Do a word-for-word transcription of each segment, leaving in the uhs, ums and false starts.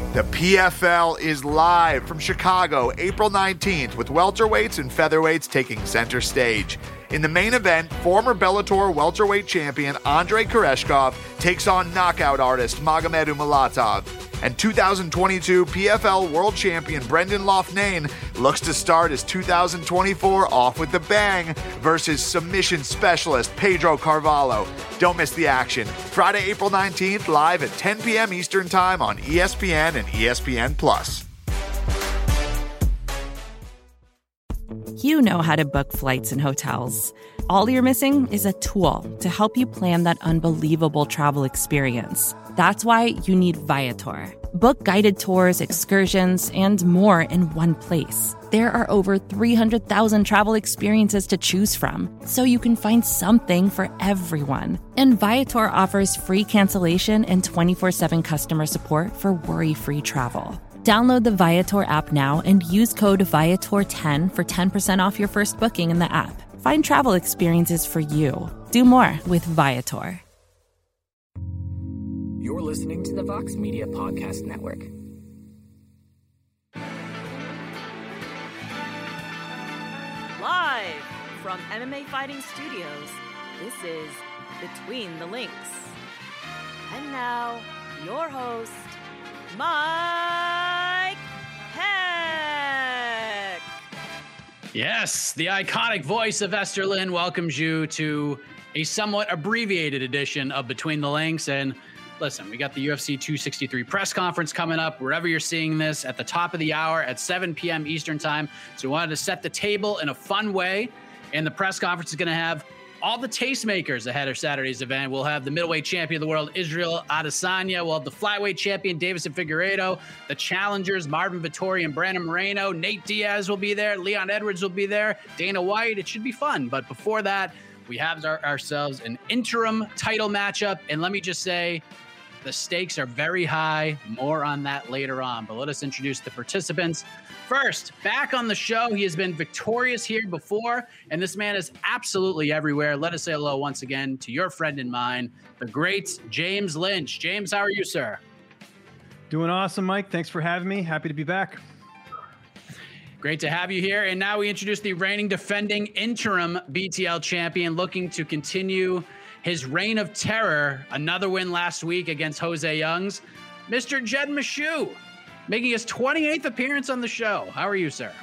The P F L is live from Chicago, April nineteenth, with welterweights and featherweights taking center stage. In the main event, former Bellator welterweight champion Andrei Koreshkov takes on knockout artist Magomed Umalatov. And two thousand twenty-two P F L world champion Brendan Loughnane looks to start his two thousand twenty-four off with the bang versus submission specialist Pedro Carvalho. Don't miss the action. Friday, April nineteenth, live at ten p.m. Eastern Time on E S P N and E S P N Plus. You know how to book flights and hotels. All you're missing is a tool to help you plan that unbelievable travel experience. That's why you need Viator. Book guided tours, excursions, and more in one place. There are over three hundred thousand travel experiences to choose from, so you can find something for everyone. And Viator offers free cancellation and twenty-four seven customer support for worry-free travel. Download the Viator app now and use code Viator ten for ten percent off your first booking in the app. Find travel experiences for you. Do more with Viator. You're listening to the Vox Media Podcast Network. Live from M M A Fighting Studios, this is Between the Links. And now, your host, Mike Heck. Yes, the iconic voice of Esther Lynn welcomes you to a somewhat abbreviated edition of Between the Links. And listen, we got the U F C two sixty-three press conference coming up, wherever you're seeing this, at the top of the hour at seven p.m. Eastern Time. So we wanted to set the table in a fun way. And the press conference is going to have all the tastemakers ahead of Saturday's event. We'll have the middleweight champion of the world, Israel Adesanya. We'll have the flyweight champion, Deiveson Figueiredo. The challengers, Marvin Vettori and Brandon Moreno. Nate Diaz will be there. Leon Edwards will be there. Dana White. It should be fun. But before that, we have our, ourselves an interim title matchup. And let me just say, the stakes are very high. More on that later on. But let us introduce the participants. First, back on the show, he has been victorious here before, and this man is absolutely everywhere. Let us say hello once again to your friend and mine, the great James Lynch. James, how are you, sir? Doing awesome, Mike. Thanks for having me. Happy to be back. Great to have you here. And now we introduce the reigning defending interim B T L champion, looking to continue his reign of terror. Another win last week against Jose Youngs, Mister Jed Meshew, making his twenty-eighth appearance on the show. How are you, sir?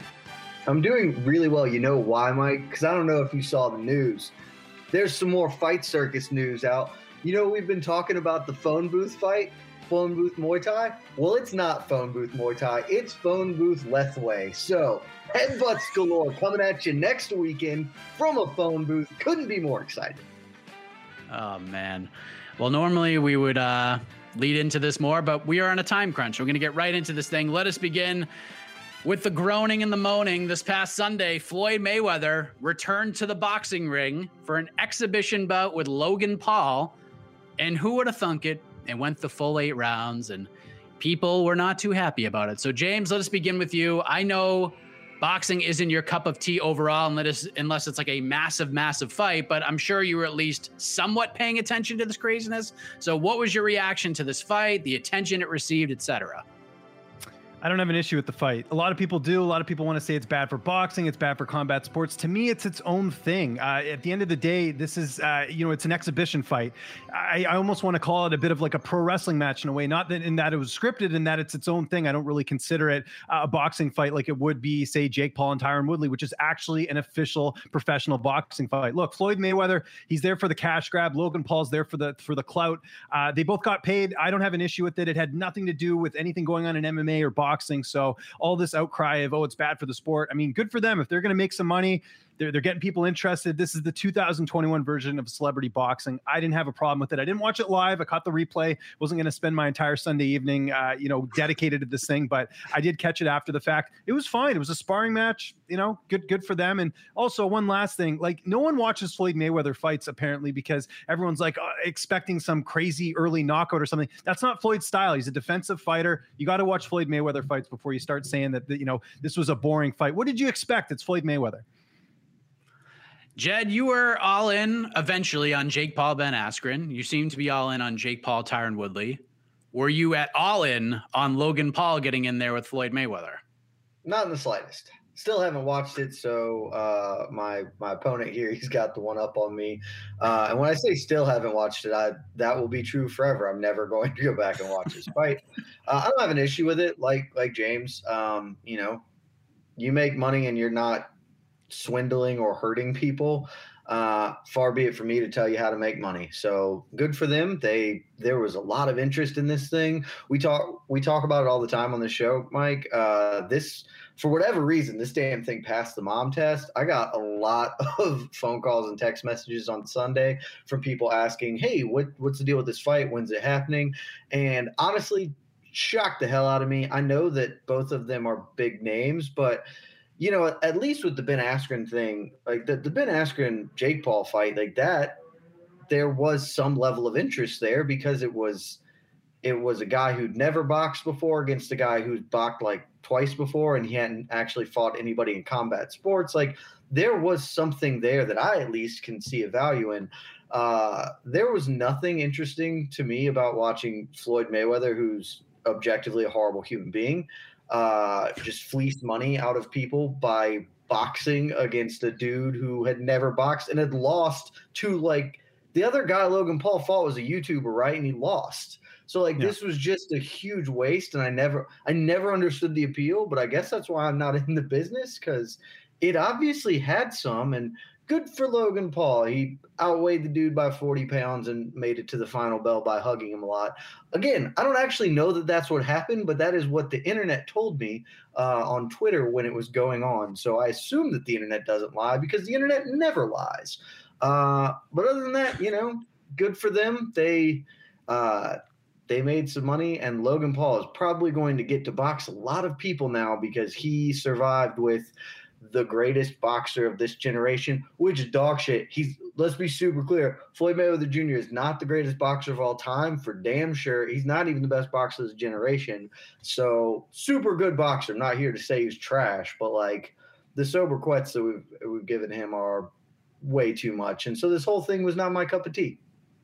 I'm doing really well. You know why, Mike? Because I don't know if you saw the news. There's some more Fight Circus news out. You know, we've been talking about the phone booth fight, phone booth Muay Thai. Well, it's not phone booth Muay Thai. It's phone booth Lethway. So headbutts galore coming at you next weekend from a phone booth. Couldn't be more excited. Oh, man. Well, normally we would uh, lead into this more, but we are on a time crunch. We're going to get right into this thing. Let us begin with the groaning and the moaning. This past Sunday, Floyd Mayweather returned to the boxing ring for an exhibition bout with Logan Paul. And who would have thunk it? It went the full eight rounds, and people were not too happy about it. So, James, let us begin with you. I know boxing isn't your cup of tea overall, unless, unless it's like a massive, massive fight, but I'm sure you were at least somewhat paying attention to this craziness. So what was your reaction to this fight, the attention it received, et cetera? I don't have an issue with the fight. A lot of people do. A lot of people want to say it's bad for boxing. It's bad for combat sports. To me, it's its own thing. Uh, at the end of the day, this is, uh, you know, it's an exhibition fight. I, I almost want to call it a bit of like a pro wrestling match in a way, not that in that it was scripted and that it's its own thing. I don't really consider it uh, a boxing fight like it would be, say, Jake Paul and Tyron Woodley, which is actually an official professional boxing fight. Look, Floyd Mayweather, he's there for the cash grab. Logan Paul's there for the for the clout. Uh, they both got paid. I don't have an issue with it. It had nothing to do with anything going on in M M A or boxing. Boxing. So all this outcry of, oh, it's bad for the sport. I mean, good for them. If they're going to make some money, they're, they're getting people interested. This is the two thousand twenty-one version of celebrity boxing. I didn't have a problem with it. I didn't watch it live. I caught the replay. Wasn't going to spend my entire Sunday evening, uh, you know, dedicated to this thing, but I did catch it after the fact. It was fine. It was a sparring match, you know, good, good for them. And also one last thing, like no one watches Floyd Mayweather fights apparently because everyone's like uh, expecting some crazy early knockout or something. That's not Floyd's style. He's a defensive fighter. You got to watch Floyd Mayweather fights before you start saying that, that, you know, this was a boring fight. What did you expect? It's Floyd Mayweather. Jed, you were all in eventually on Jake Paul, Ben Askren. You seem to be all in on Jake Paul, Tyron Woodley. were you at all in on Logan Paul getting in there with Floyd Mayweather? Not in the slightest. Still haven't watched it, so uh, my my opponent here, he's got the one up on me. Uh, and when I say still haven't watched it, I that will be true forever. I'm never going to go back and watch this fight. Uh, I don't have an issue with it, like like James. Um, you know, you make money and you're not swindling or hurting people. Uh, far be it for me to tell you how to make money. So good for them. They there was a lot of interest in this thing. We talk we talk about it all the time on the show, Mike. Uh, this. For whatever reason, this damn thing passed the mom test. I got a lot of phone calls and text messages on Sunday from people asking, hey, what, what's the deal with this fight? When's it happening? And honestly, shocked the hell out of me. I know that both of them are big names, but, you know, at least with the Ben Askren thing, like the, the Ben Askren Jake Paul fight, like that, there was some level of interest there because it was it was a guy who'd never boxed before against a guy who'd boxed like twice before, and he hadn't actually fought anybody in combat sports. Like there was something there that I at least can see a value in. Uh, there was nothing interesting to me about watching Floyd Mayweather, who's objectively a horrible human being, uh, just fleece money out of people by boxing against a dude who had never boxed and had lost to like the other guy Logan Paul fought was a YouTuber, right? And he lost. So like yeah. This was just a huge waste, and I never, I never understood the appeal. But I guess that's why I'm not in the business, because it obviously had some. And good for Logan Paul. He outweighed the dude by forty pounds and made it to the final bell by hugging him a lot. Again, I don't actually know that that's what happened, but that is what the internet told me uh, on Twitter when it was going on. So I assume that the internet doesn't lie because the internet never lies. Uh, but other than that, you know, good for them. They. Uh, They made some money, and Logan Paul is probably going to get to box a lot of people now because he survived with the greatest boxer of this generation, which is dog shit. He's let's be super clear. Floyd Mayweather Junior is not the greatest boxer of all time, for damn sure. He's not even the best boxer of this generation. So super good boxer. I'm not here to say he's trash, but like the sober quets that we've we've given him are way too much. And so this whole thing was not my cup of tea.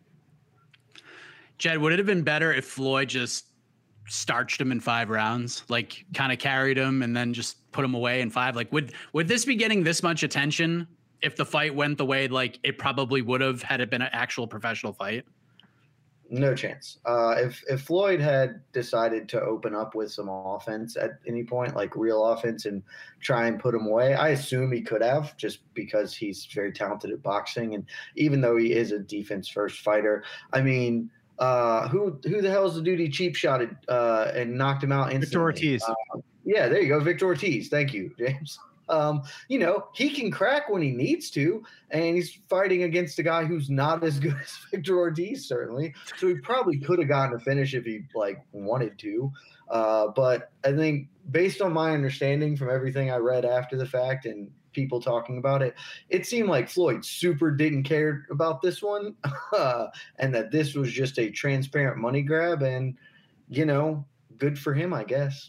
Jed, would it have been better if Floyd just starched him in five rounds, like kind of carried him and then just put him away in five? Like, would would this be getting this much attention if the fight went the way like it probably would have had it been an actual professional fight? No chance. Uh, if if Floyd had decided to open up with some offense at any point, like real offense, and try and put him away, I assume he could have, just because he's very talented at boxing. And even though he is a defense first fighter, I mean, Uh, who who the hell is the dude he cheap shotted uh, and knocked him out instantly? Victor Ortiz. Uh, yeah, there you go, Victor Ortiz. Thank you, James. Um, you know, he can crack when he needs to, and he's fighting against a guy who's not as good as Victor Ortiz, certainly. So he probably could have gotten a finish if he like wanted to. Uh, but I think based on my understanding from everything I read after the fact and people talking about it, it seemed like Floyd super didn't care about this one uh, and that this was just a transparent money grab, and, you know, good for him, I guess.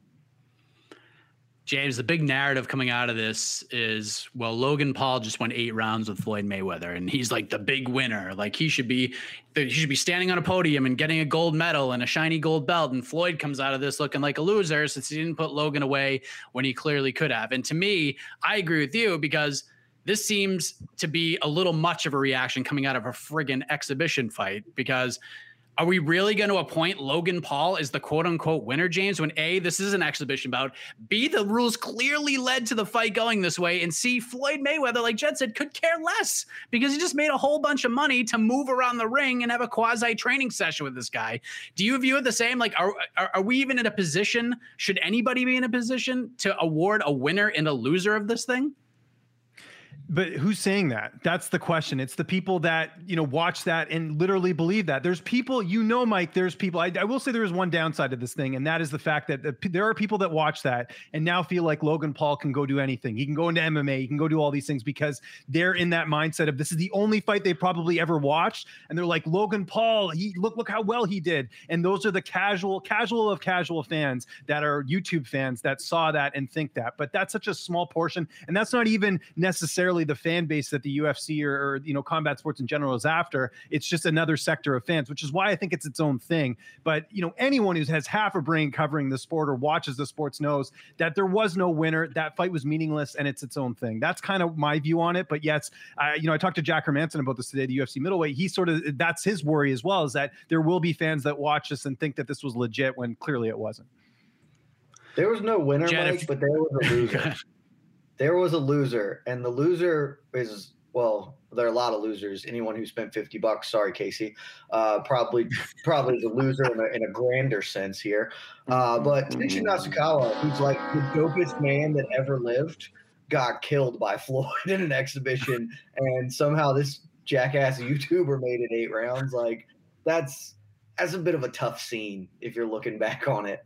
James, the big narrative coming out of this is, well, Logan Paul just went eight rounds with Floyd Mayweather, and he's like the big winner. Like he should be, he should be standing on a podium and getting a gold medal and a shiny gold belt. And Floyd comes out of this looking like a loser since he didn't put Logan away when he clearly could have. And to me, I agree with you, because this seems to be a little much of a reaction coming out of a friggin' exhibition fight, because are we really going to appoint Logan Paul as the quote unquote winner, James, when A, this is an exhibition bout, B, the rules clearly led to the fight going this way, and C, Floyd Mayweather, like Jed said, could care less because he just made a whole bunch of money to move around the ring and have a quasi training session with this guy. Do you view it the same? Like, are, are, are we even in a position, should anybody be in a position to award a winner and a loser of this thing? But who's saying that? That's the question. It's the people that, you know, watch that and literally believe that. There's people, you know, Mike, there's people, I, I will say there is one downside to this thing, and that is the fact that the, there are people that watch that and now feel like Logan Paul can go do anything. He can go into M M A, he can go do all these things because they're in that mindset of this is the only fight they probably ever watched. And they're like, Logan Paul, he look, look how well he did. And those are the casual, casual of casual fans that are YouTube fans that saw that and think that. But that's such a small portion. And that's not even necessarily necessarily the fan base that the U F C or, or you know combat sports in general is after. It's just another sector of fans, which is why I think it's its own thing. But you know, anyone who has half a brain covering the sport or watches the sports knows that there was no winner. That fight was meaningless, and it's its own thing. That's kind of my view on it. But yes, I, you know, I talked to Jack Hermanson about this today, the U F C middleweight. He sort of, that's his worry as well, is that there will be fans that watch this and think that this was legit when clearly it wasn't. There was no winner, Jen, Mike, if- but there was a loser. There was a loser, and the loser is, well, there are a lot of losers. Anyone who spent fifty bucks, sorry, Casey, uh, probably probably is a loser in a, in a grander sense here. Uh, but Tenshin Nasukawa, who's like the dopest man that ever lived, got killed by Floyd in an exhibition, and somehow this jackass YouTuber made it eight rounds. Like, that's that's a bit of a tough scene if you're looking back on it.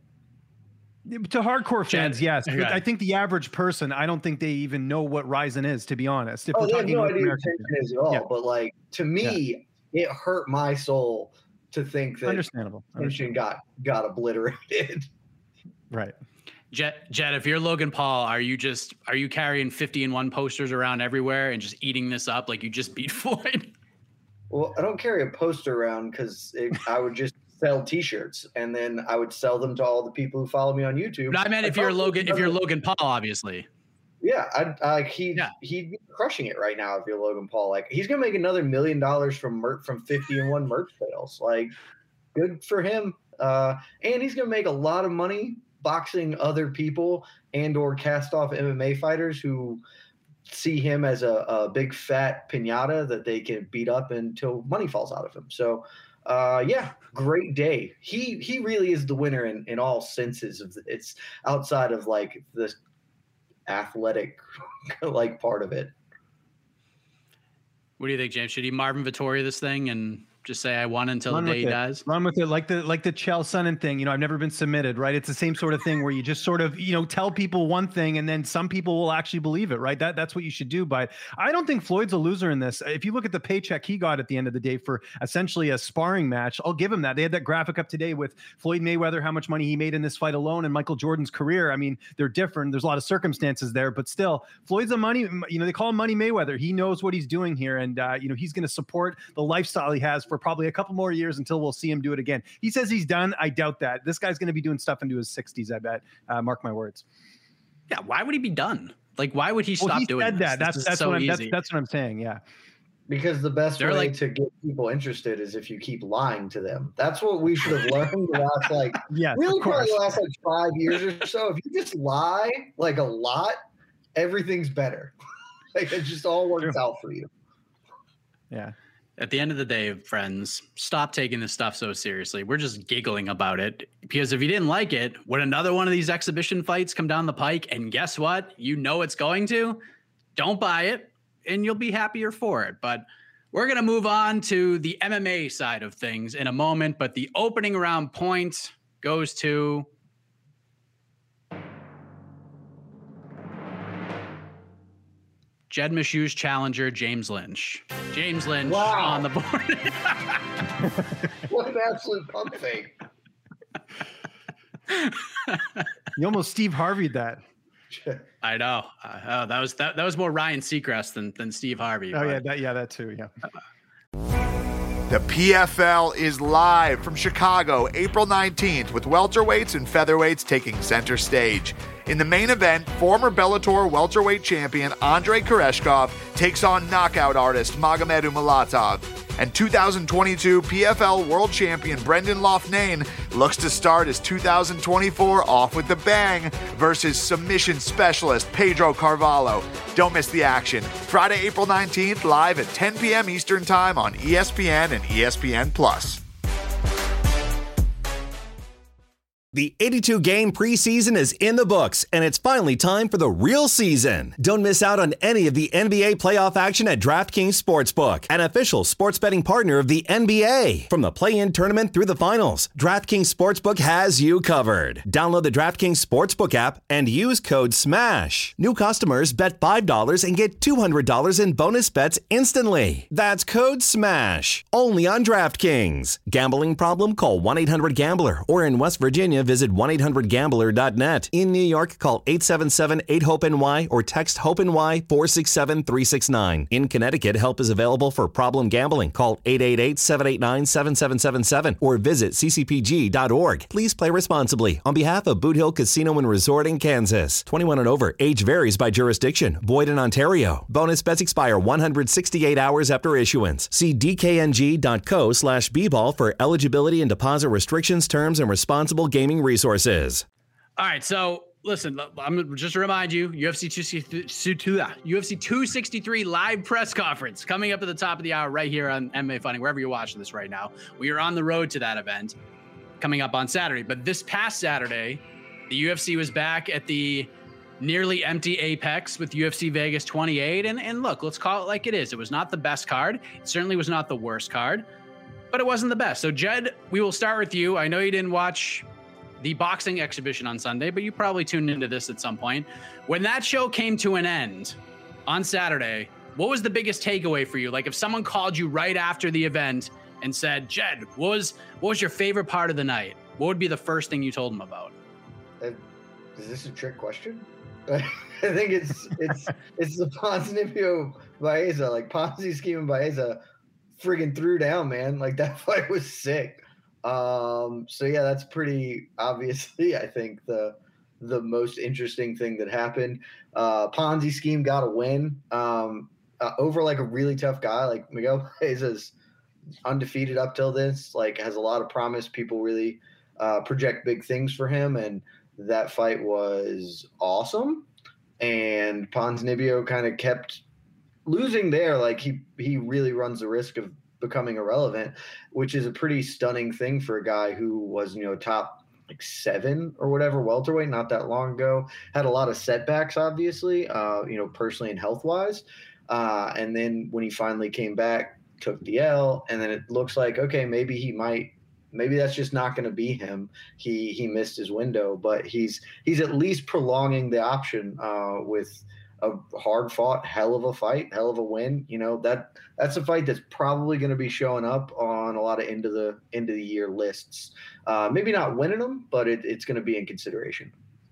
To hardcore fans, Jen, yes. But okay. I think the average person, I don't think they even know what Ryzen is, to be honest. If Oh, we're they have talking no about idea what American Tenshin is at all. Yeah. But like, to me, it hurt my soul to think that Understandable. Tenshin got got obliterated. Right. Jet, Jet, if you're Logan Paul, are you just are you carrying fifty and one posters around everywhere and just eating this up like you just beat Floyd? Well, I don't carry a poster around because I would just sell T-shirts, and then I would sell them to all the people who follow me on YouTube. But I meant if I you're probably Logan, if you're never- Logan Paul, obviously. Yeah, I, I he Yeah. he'd be crushing it right now if you're Logan Paul. Like, he's gonna make another million dollars from mer- from fifty and one merch sales. Like, good for him. Uh, and he's gonna make a lot of money boxing other people and or cast off M M A fighters who see him as a, a big fat piñata that they can beat up until money falls out of him. So, uh, yeah, great day. He he really is the winner in, in all senses of the, it's outside of like the athletic like part of it. What do you think, James? Should he Marvin Vittori this thing and just say I won until Run the with day he it. dies? Run with it, like the like the Chael Sonnen thing. You know, I've never been submitted, right? It's the same sort of thing where you just sort of, you know, tell people one thing and then some people will actually believe it, right? That that's what you should do. But I don't think Floyd's a loser in this. If you look at the paycheck he got at the end of the day for essentially a sparring match, I'll give him that. They had that graphic up today with Floyd Mayweather, how much money he made in this fight alone, and Michael Jordan's career. I mean, they're different. There's a lot of circumstances there, but still, Floyd's a money. You know, they call him Money Mayweather. He knows what he's doing here, and uh, you know, he's going to support the lifestyle he has for probably a couple more years until we'll see him do it again. He says he's done. I doubt that. This guy's going to be doing stuff into his sixties, I bet. Uh, mark my words. Yeah, why would he be done? Like, why would he stop well, he doing said this? that. This That's is that's so what I'm. That's, easy. that's what I'm saying. Yeah. Because the best They're way like- to get people interested is if you keep lying to them. That's what we should have learned the last like Yes, really of probably course. the last like five years or so. If you just lie like a lot, everything's better. Like, it just all works True. out for you. Yeah. At the end of the day, friends, stop taking this stuff so seriously. We're just giggling about it because if you didn't like it, would another one of these exhibition fights come down the pike? And guess what? You know it's going to. Don't buy it and you'll be happier for it. But we're going to move on to the M M A side of things in a moment. But the opening round point goes to Jed Meshews challenger, James Lynch. James Lynch Wow. on the board. What an absolute pump fake. You almost Steve Harvey'd that. I know. Uh, oh, that was that, that was more Ryan Seacrest than than Steve Harvey. Oh but- yeah, that yeah, that too. Yeah. The P F L is live from Chicago, April nineteenth, with welterweights and featherweights taking center stage. In the main event, former Bellator welterweight champion Andrei Koreshkov takes on knockout artist Magomed Umalatov. And two thousand twenty-two P F L world champion Brendan Loughnane looks to start his two thousand twenty-four off with the bang versus submission specialist Pedro Carvalho. Don't miss the action. Friday, April nineteenth, live at ten p.m. Eastern Time on E S P N and E S P N Plus. The eighty-two game preseason is in the books, and it's finally time for the real season. Don't miss out on any of the N B A playoff action at DraftKings Sportsbook, an official sports betting partner of the N B A. From the play-in tournament through the finals, DraftKings Sportsbook has you covered. Download the DraftKings Sportsbook app and use code SMASH. New customers bet five dollars and get two hundred dollars in bonus bets instantly. That's code SMASH. Only on DraftKings. Gambling problem? Call one eight hundred gambler or in West Virginia, visit one eight hundred gambler dot net. In New York, call eight seven seven eight hope N Y or text HOPE-NY four six seven three six nine. In Connecticut, help is available for problem gambling. Call eight eight eight seven eight nine seven seven seven seven or visit c c p g dot org. Please play responsibly. On behalf of Boot Hill Casino and Resort in Kansas. twenty-one and over. Age varies by jurisdiction. Void in Ontario. Bonus bets expire one hundred sixty-eight hours after issuance. See d k n g dot co slash b ball for eligibility and deposit restrictions, terms, and responsible gaming resources. All right, so listen, I'm gonna just remind you, U F C two sixty-three live press conference coming up at the top of the hour right here on M M A Fighting, wherever you're watching this right now. We are on the road to that event coming up on Saturday. But this past Saturday, the U F C was back at the nearly empty Apex with U F C Vegas twenty-eight. And, and look, let's call it like it is. It was not the best card. It certainly was not the worst card, but it wasn't the best. So, Jed, we will start with you. I know you didn't watch the boxing exhibition on Sunday, but you probably tuned into this at some point. When that show came to an end on Saturday, what was the biggest takeaway for you? Like if someone called you right after the event and said, Jed, what was, what was your favorite part of the night? What would be the first thing you told them about? Uh, is this a trick question? I think it's it's it's the Ponzinibbio Baeza. Like Ponzi scheme and Baeza friggin' threw down, man. Like that fight was sick. Um, so yeah, that's pretty obviously, I think, the the most interesting thing that happened. Uh, Ponzi scheme got a win um, uh, over like a really tough guy. Like Miguel Baeza's undefeated up till this, like has a lot of promise. People really uh, project big things for him, and that fight was awesome. And Ponzinibbio kind of kept losing there. Like he he really runs the risk of becoming irrelevant, which is a pretty stunning thing for a guy who was, you know, top like seven or whatever welterweight not that long ago. Had a lot of setbacks, obviously, uh, you know, personally and health wise. Uh, and then when he finally came back, took the L, and then it looks like, okay, maybe he might, maybe that's just not going to be him. He he missed his window, but he's he's at least prolonging the option uh, with a hard fought, hell of a fight, hell of a win. You know, that that's a fight that's probably going to be showing up on a lot of end of the end of the year lists. Uh, maybe not winning them, but it, it's going to be in consideration.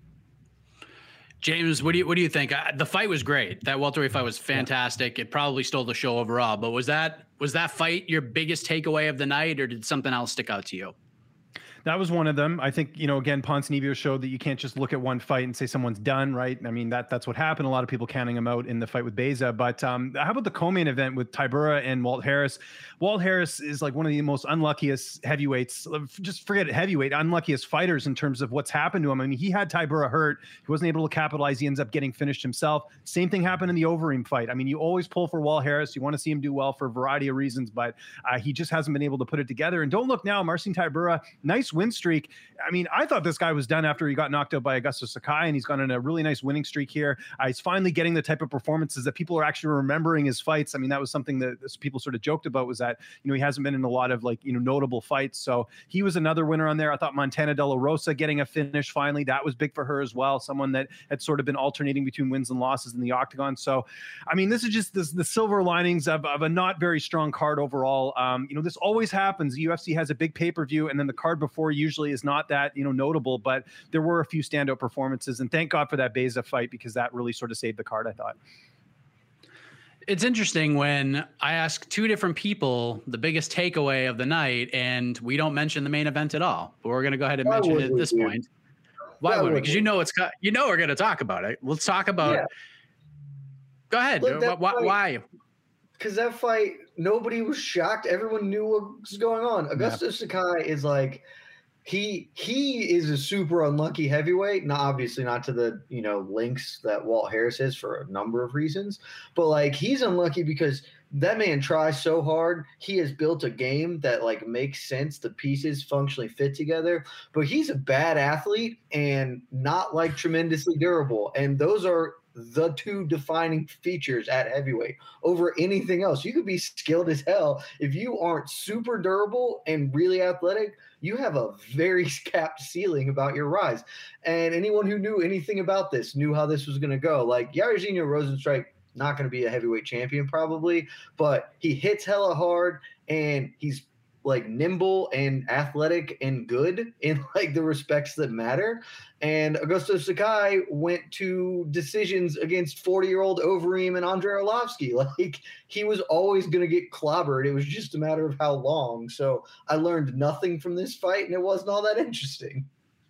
James, what do you what do you think? Uh, the fight was great. That welterweight fight was fantastic. It probably stole the show overall. But was that was that fight your biggest takeaway of the night, or did something else stick out to you? That was one of them. I think, you know, again, Ponzinibbio showed that you can't just look at one fight and say someone's done, right? I mean, that that's what happened. A lot of people counting him out in the fight with Baeza. But um, how about the co-main event with Tybura and Walt Harris? Walt Harris is like one of the most unluckiest heavyweights. Just forget it, heavyweight, unluckiest fighters in terms of what's happened to him. I mean, he had Tybura hurt. He wasn't able to capitalize. He ends up getting finished himself. Same thing happened in the Overeem fight. I mean, you always pull for Walt Harris. You want to see him do well for a variety of reasons, but uh, he just hasn't been able to put it together. And don't look now, Marcin Tybura, nice win streak. I mean, I thought this guy was done after he got knocked out by Augusto Sakai, and he's gone on a really nice winning streak here. Uh, he's finally getting the type of performances that people are actually remembering his fights. I mean, that was something that people sort of joked about, was that, you know, he hasn't been in a lot of like, you know, notable fights. So he was another winner on there. I thought Montana De La Rosa getting a finish finally, that was big for her as well. Someone that had sort of been alternating between wins and losses in the octagon. So, I mean, this is just this, the silver linings of, of a not very strong card overall. Um, you know, this always happens. The U F C has a big pay-per-view, and then the card before usually is not that, you know, notable, but there were a few standout performances, and thank God for that Baeza fight, because that really sort of saved the card, I thought. It's interesting when I ask two different people the biggest takeaway of the night, and we don't mention the main event at all, but we're going to go ahead and Why mention it at this you? point. Why, Why would we? Because you know it's you know we're going to talk about it. Let's talk about. Yeah. Go ahead. Look, why? Why? Because that fight, nobody was shocked. Everyone knew what was going on. Augusto yeah. Sakai is like. He he is a super unlucky heavyweight, not obviously not to the, you know, links that Walt Harris is for a number of reasons, but like he's unlucky because that man tries so hard. He has built a game that like makes sense. The pieces functionally fit together, but he's a bad athlete and not like tremendously durable. And those are the two defining features at heavyweight over anything else. You could be skilled as hell. If you aren't super durable and really athletic, you have a very capped ceiling about your rise. And anyone who knew anything about this knew how this was going to go. Like Jairzinho Rozenstruik, not going to be a heavyweight champion probably, but he hits hella hard and he's like nimble and athletic and good in like the respects that matter. And Augusto Sakai went to decisions against forty year old Overeem and Andrei Arlovsky. Like he was always going to get clobbered. It was just a matter of how long. So I learned nothing from this fight, and it wasn't all that interesting.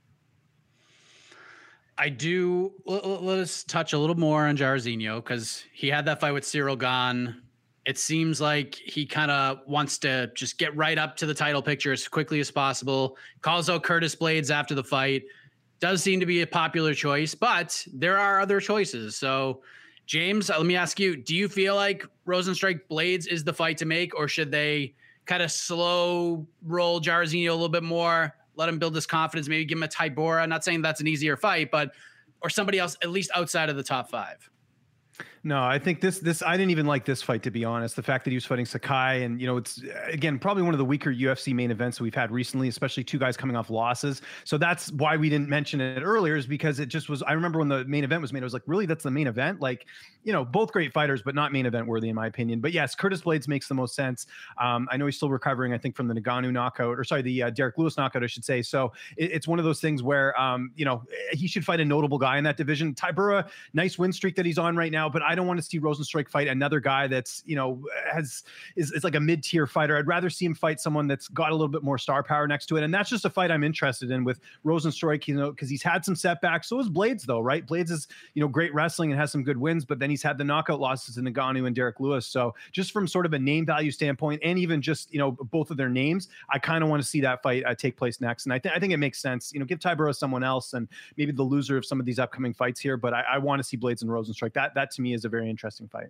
I do. Let, let us touch a little more on Jairzinho, because he had that fight with Cyril Gane. It seems like he kind of wants to just get right up to the title picture as quickly as possible. Calls out Curtis Blades after the fight. Does seem to be a popular choice, but there are other choices. So, James, let me ask you, do you feel like Rozenstruik Blades is the fight to make, or should they kind of slow roll Jairzinho a little bit more, let him build his confidence, maybe give him a Tybura? Not saying that's an easier fight, but or somebody else at least outside of the top five. No, I think this, this, I didn't even like this fight, to be honest. The fact that he was fighting Sakai, and, you know, it's, again, probably one of the weaker U F C main events that we've had recently, especially two guys coming off losses. So that's why we didn't mention it earlier, is because it just was, I remember when the main event was made, I was like, really, that's the main event? Like, you know, both great fighters, but not main event worthy, in my opinion. But yes, Curtis Blades makes the most sense. Um, I know he's still recovering, I think, from the Ngannou knockout, or sorry, the uh, Derek Lewis knockout, I should say. So it, it's one of those things where, um, you know, he should fight a notable guy in that division. Tybura, nice win streak that he's on right now, but I don't want to see Rozenstruik fight another guy that's, you know, has is, is like a mid-tier fighter. I'd rather see him fight someone that's got a little bit more star power next to it. And that's just a fight I'm interested in with Rozenstruik, you know, because he's had some setbacks. So is Blades, though, right? Blades is, you know, great wrestling and has some good wins, but then he's had the knockout losses in Ngannou and Derek Lewis. So just from sort of a name value standpoint, and even just, you know, both of their names, I kind of want to see that fight uh, take place next. And I, th- I think it makes sense, you know, give Tybura someone else and maybe the loser of some of these upcoming fights here. But I, I want to see Blades and Rozenstruik. That, that to me is a very interesting fight.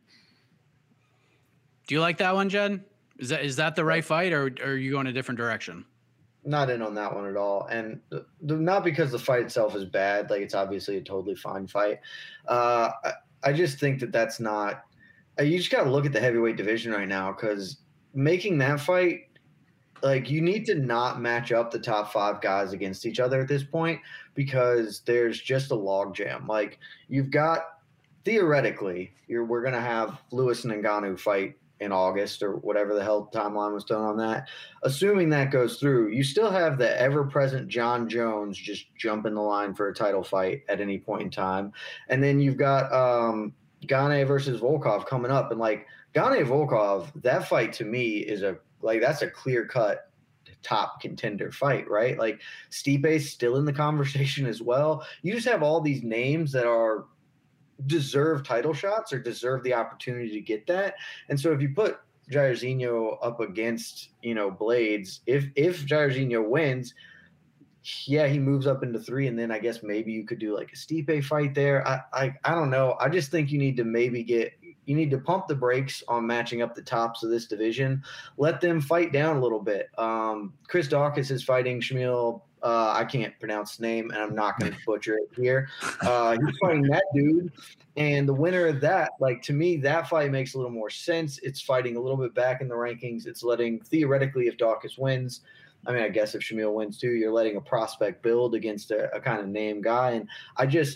Do you like that one, Jed? Is that is that the right fight, or, or are you going a different direction? Not in on that one at all. And the, the, not because the fight itself is bad. Like, it's obviously a totally fine fight. Uh, I, I just think that that's not – you just got to look at the heavyweight division right now, because making that fight – like, you need to not match up the top five guys against each other at this point, because there's just a logjam. Like, you've got – theoretically, you're, we're going to have Lewis and Ngannou fight in August or whatever the hell timeline was done on that. Assuming that goes through, you still have the ever-present John Jones just jumping the line for a title fight at any point in time. And then you've got um, Gane versus Volkov coming up. And, like, Gane Volkov, that fight to me is a – like, that's a clear-cut top contender fight, right? Like, Stipe's still in the conversation as well. You just have all these names that are – deserve title shots or deserve the opportunity to get that. And so if you put Jairzinho up against, you know, Blades, if if Jairzinho wins, yeah, he moves up into three, and then I guess maybe you could do like a Stipe fight there. I I, I don't know. I just think you need to maybe get you need to pump the brakes on matching up the tops of this division. Let them fight down a little bit. Um, Chris Daukaus is fighting Shamil. Uh, I can't pronounce his name, and I'm not going to butcher it here. Uh, he's fighting that dude, and the winner of that, like, to me, that fight makes a little more sense. It's fighting a little bit back in the rankings. It's letting, theoretically, if Daukaus wins, I mean, I guess if Shamil wins too, you're letting a prospect build against a, a kind of name guy. And I just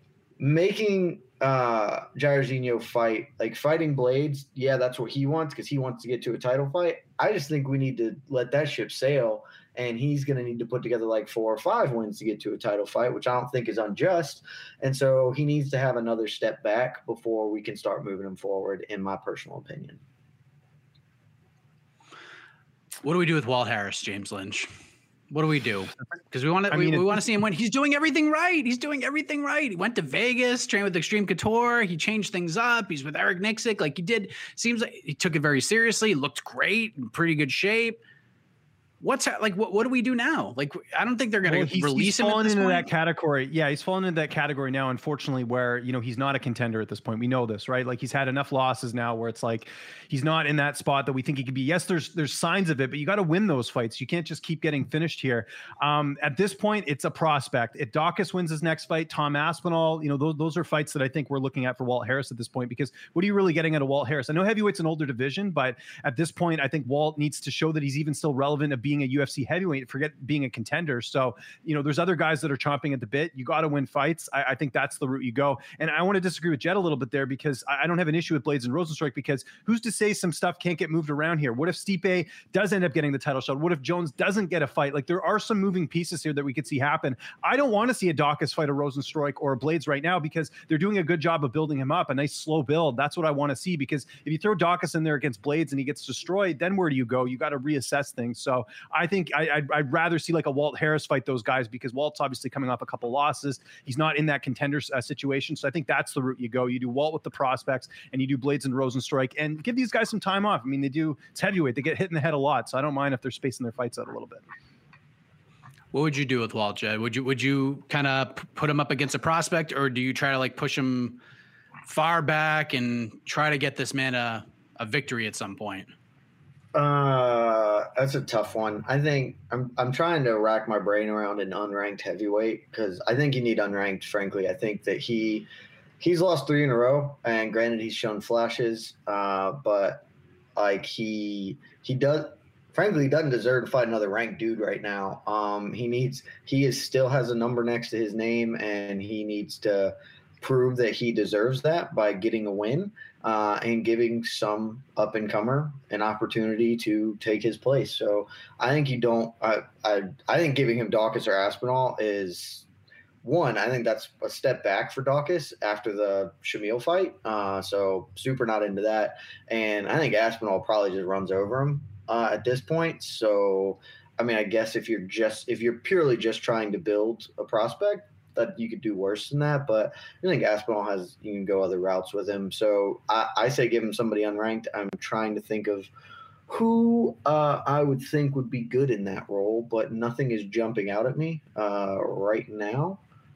making uh, Jairzinho fight, like fighting Blades, yeah, that's what he wants because he wants to get to a title fight. I just think we need to let that ship sail. And he's going to need to put together like four or five wins to get to a title fight, which I don't think is unjust. And so he needs to have another step back before we can start moving him forward, in my personal opinion. What do we do with Walt Harris, James Lynch? What do we do? Because we want to, we, mean, we want to see him win. He's doing everything right. He's doing everything right. He went to Vegas, trained with Extreme Couture. He changed things up. He's with Eric Nixick. Like he did, seems like he took it very seriously. He looked great, in pretty good shape. What's like? What, what do we do now? Like, I don't think they're going to well, release he's him. Fallen at this into point. that category. Yeah, he's fallen into that category now. Unfortunately, where you know he's not a contender at this point. We know this, right? Like he's had enough losses now where it's like he's not in that spot that we think he could be. Yes, there's there's signs of it, but you got to win those fights. You can't just keep getting finished here. Um, at this point, it's a prospect. If Daukaus wins his next fight, Tom Aspinall, you know those those are fights that I think we're looking at for Walt Harris at this point. Because what are you really getting out of Walt Harris? I know heavyweight's an older division, but at this point, I think Walt needs to show that he's even still relevant, a being a U F C heavyweight, forget being a contender. So, you know, there's other guys that are chomping at the bit. You got to win fights. I, I think that's the route you go. And I want to disagree with Jed a little bit there, because I, I don't have an issue with Blaydes and Rozenstruik, because who's to say some stuff can't get moved around here? What if Stipe does end up getting the title shot? What if Jones doesn't get a fight? Like, there are some moving pieces here that we could see happen. I don't want to see a Daukaus fight a Rozenstruik or a Blaydes right now, because they're doing a good job of building him up, a nice slow build. That's what I want to see, because if you throw Daukaus in there against Blaydes and he gets destroyed, then where do you go? You got to reassess things. So I think I, I'd, I'd rather see like a Walt Harris fight those guys, because Walt's obviously coming off a couple losses. He's not in that contender uh, situation. So I think that's the route you go. You do Walt with the prospects, and you do Blaydes and Rozenstruik, and give these guys some time off. I mean, they do, it's heavyweight. They get hit in the head a lot. So I don't mind if they're spacing their fights out a little bit. What would you do with Walt, Jed? Would you would you kind of put him up against a prospect, or do you try to like push him far back and try to get this man a, a victory at some point? Uh, that's a tough one. I think I'm I'm trying to rack my brain around an unranked heavyweight, because I think you need unranked. Frankly, I think that he he's lost three in a row, and granted, he's shown flashes, uh, but like he he does. Frankly, he doesn't deserve to fight another ranked dude right now. Um, he needs he is still has a number next to his name, and he needs to prove that he deserves that by getting a win uh, and giving some up and comer an opportunity to take his place. So I think you don't. I I, I think giving him Daukaus or Aspinall is one. I think that's a step back for Daukaus after the Shamil fight. Uh, so super not into that, and I think Aspinall probably just runs over him Uh, at this point. So, I mean, I guess if you're just, if you're purely just trying to build a prospect, that you could do worse than that. But I think Aspinall has, you can go other routes with him. So I, I say give him somebody unranked. I'm trying to think of who uh, I would think would be good in that role, but nothing is jumping out at me uh, right now.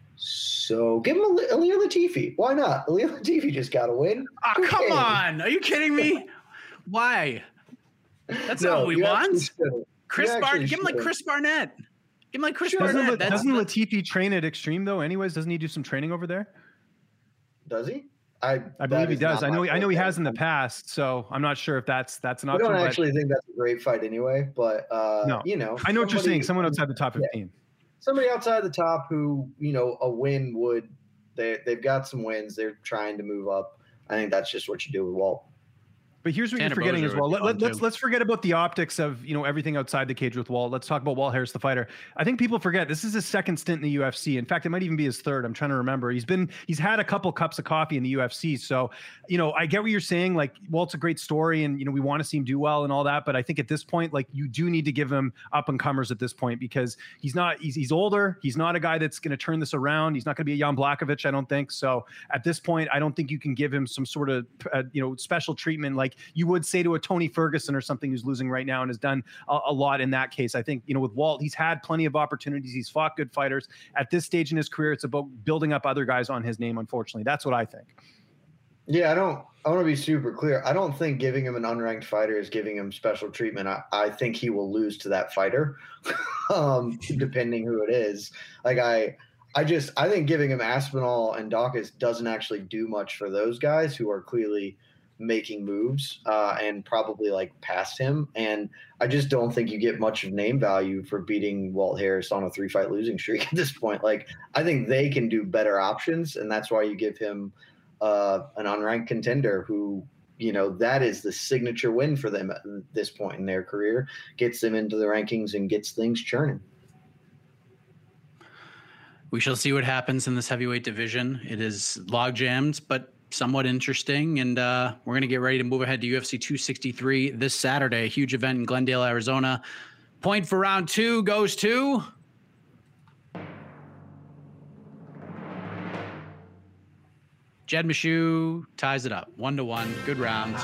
So give him a Ilir Latifi. Why not? Ilir Latifi just got a win. Oh, come on. Are you kidding me? Why? That's No, not what we you want. actually should. Chris You Barnett. actually Give him like should. Chris Barnett. Give him like Chris Doesn't, Barnett. La- That's doesn't the- Latifi train at Extreme though? Anyways, doesn't he do some training over there? Does he? I I that believe he is does. not I know. my I know he forte. has in the past. So I'm not sure if that's that's an I option. don't but actually think that's a great fight anyway, but uh, No. you know, I know what you're somebody- saying. Someone outside the top Yeah. fifteen. somebody outside the top who, you know, a win would, they they've got some wins. They're trying to move up. I think that's just what you do with Walt. But here's what Tanner you're forgetting Boser as well. would be Let, let, fun, let's too. let's forget about the optics of, you know, everything outside the cage with Walt. Let's talk about Walt Harris, the fighter. I think people forget this is his second stint in the U F C. In fact, it might even be his third. I'm trying to remember. He's been he's had a couple cups of coffee in the U F C. So, you know, I get what you're saying. Like, Walt's a great story, and you know we want to see him do well and all that. But I think at this point, like, you do need to give him up and comers at this point, because he's not he's he's older. He's not a guy that's going to turn this around. He's not going to be a Jan Blachowicz, I don't think. So at this point, I don't think you can give him some sort of uh, you know special treatment like you would say to a Tony Ferguson or something who's losing right now and has done a, a lot in that case. I think, you know, with Walt, he's had plenty of opportunities. He's fought good fighters. At this stage in his career, it's about building up other guys on his name, unfortunately. That's what I think. Yeah, I don't. I want to be super clear. I don't think giving him an unranked fighter is giving him special treatment. I, I think he will lose to that fighter, um, depending who it is. Like I, I just I think giving him Aspinall and Daukaus doesn't actually do much for those guys who are clearly making moves uh, and probably like past him. And I just don't think you get much of name value for beating Walt Harris on a three fight losing streak at this point. Like, I think they can do better options, and that's why you give him uh, an unranked contender who, you know, that is the signature win for them at this point in their career, gets them into the rankings and gets things churning. We shall see what happens in this heavyweight division. It is log jammed, but somewhat interesting. And uh, we're going to get ready to move ahead to U F C two sixty-three this Saturday, a huge event in Glendale, Arizona. Point for round two goes to Jed Meshew. Ties it up one to one. Good round.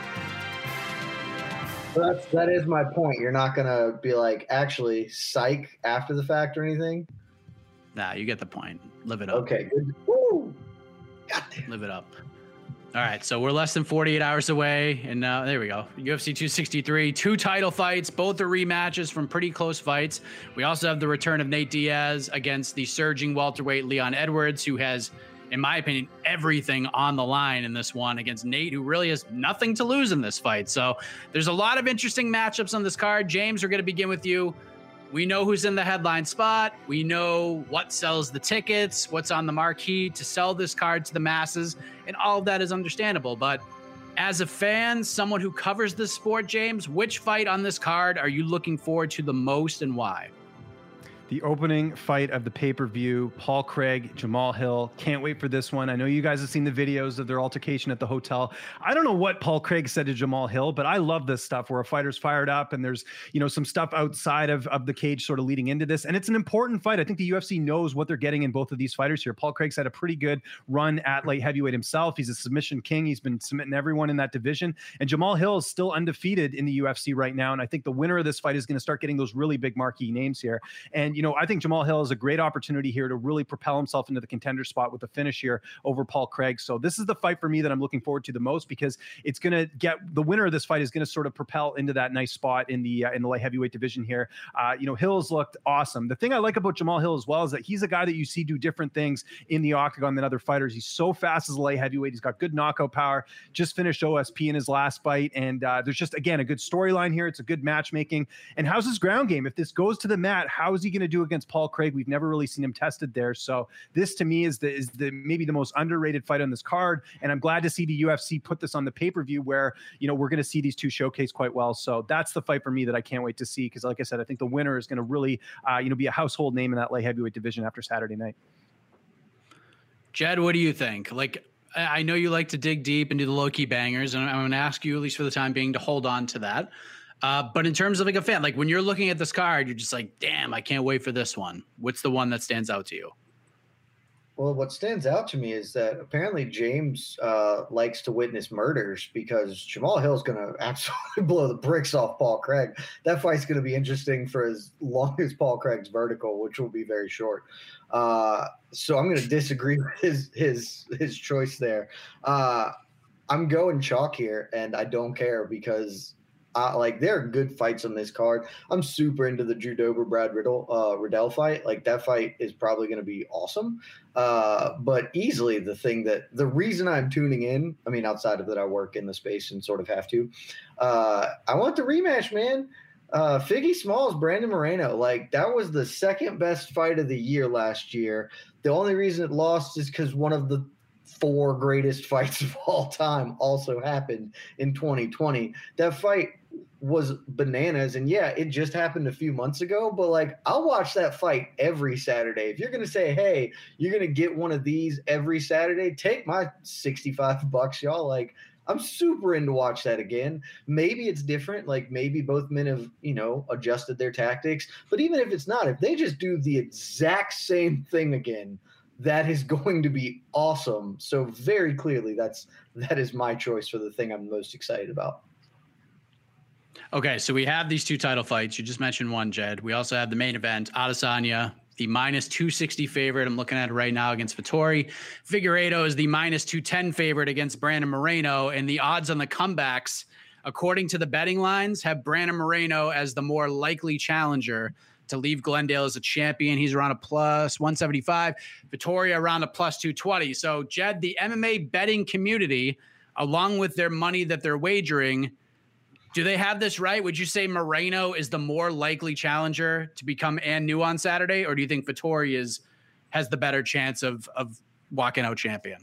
Well, that's, that is my point. You're not going to be like, actually, psych after the fact or anything. Nah, you get the point. Live it up. Okay, good. Woo! Goddamn. Live it up. All right, so we're less than forty-eight hours away, and now there we go. U F C two sixty-three, two title fights, both are rematches from pretty close fights. We also have the return of Nate Diaz against the surging welterweight Leon Edwards, who has in my opinion, everything on the line in this one against Nate, who really has nothing to lose in this fight. So there's a lot of interesting matchups on this card. James, we're going to begin with you. We know who's in the headline spot. We know what sells the tickets, what's on the marquee to sell this card to the masses, and all of that is understandable. But as a fan, someone who covers this sport, James, which fight on this card are you looking forward to the most and why? The opening fight of the pay-per-view, Paul Craig, Jamal Hill. Can't wait for this one. I know you guys have seen the videos of their altercation at the hotel. I don't know what Paul Craig said to Jamal Hill, but I love this stuff where a fighter's fired up and there's, you know, some stuff outside of, of the cage sort of leading into this. And it's an important fight. I think the U F C knows what they're getting in both of these fighters here. Paul Craig's had a pretty good run at light heavyweight himself. He's a submission king. He's been submitting everyone in that division. And Jamal Hill is still undefeated in the U F C right now. And I think the winner of this fight is going to start getting those really big marquee names here. And, you know, I think Jamal Hill is a great opportunity here to really propel himself into the contender spot with a finish here over Paul Craig. So this is the fight for me that I'm looking forward to the most, because it's going to get the winner of this fight is going to sort of propel into that nice spot in the uh, in the light heavyweight division here. Uh, you know, Hill's looked awesome. The thing I like about Jamal Hill as well is that he's a guy that you see do different things in the octagon than other fighters. He's so fast as a light heavyweight. He's got good knockout power. Just finished O S P in his last fight, and uh, there's just again a good storyline here. It's a good matchmaking. And how's his ground game? If this goes to the mat, how is he going to do against Paul Craig? We've never really seen him tested there. So this to me is the is the maybe the most underrated fight on this card. And I'm glad to see the U F C put this on the pay-per-view where, you know, we're going to see these two showcase quite well. So that's the fight for me that I can't wait to see, because like I said, I think the winner is going to really, uh, you know, be a household name in that light heavyweight division after Saturday night. Jed, what do you think? Like, I know you like to dig deep into the low-key bangers, and I'm going to ask you, at least for the time being, to hold on to that. Uh, but in terms of like a fan, like when you're looking at this card, you're just like, damn, I can't wait for this one. What's the one that stands out to you? Well, what stands out to me is that apparently James uh, likes to witness murders, because Jamal Hill is going to absolutely blow the bricks off Paul Craig. That fight's going to be interesting for as long as Paul Craig's vertical, which will be very short. Uh, so I'm going to disagree with his his his choice there. Uh, I'm going chalk here, and I don't care, because Uh, like there are good fights on this card. I'm super into the Drew Dober Brad Riddle uh, Riddell fight. Like that fight is probably going to be awesome. Uh, but easily the thing that the reason I'm tuning in, I mean, outside of that, I work in the space and sort of have to. Uh, I want the rematch, man. Uh, Figgy Smalls, Brandon Moreno. Like that was the second best fight of the year last year. The only reason it lost is because one of the four greatest fights of all time also happened in twenty twenty. That fight was bananas, and yeah, it just happened a few months ago, but like I'll watch that fight every Saturday. If you're going to say, hey, you're going to get one of these every Saturday, take my sixty-five bucks, y'all. Like I'm super into watch that again. Maybe it's different. Like maybe both men have, you know, adjusted their tactics, but even if it's not, if they just do the exact same thing again, that is going to be awesome. So very clearly that's, that is my choice for the thing I'm most excited about. Okay, so we have these two title fights. You just mentioned one, Jed. We also have the main event, Adesanya, the minus two sixty favorite. I'm looking at it right now against Vettori. Figueiredo is the minus two ten favorite against Brandon Moreno. And the odds on the comebacks, according to the betting lines, have Brandon Moreno as the more likely challenger to leave Glendale as a champion. He's around a plus one seventy-five. Vettori around a plus two twenty. So, Jed, the M M A betting community, along with their money that they're wagering, do they have this right? Would you say Moreno is the more likely challenger to become and new on Saturday, or do you think Vettori is has the better chance of of walking out champion?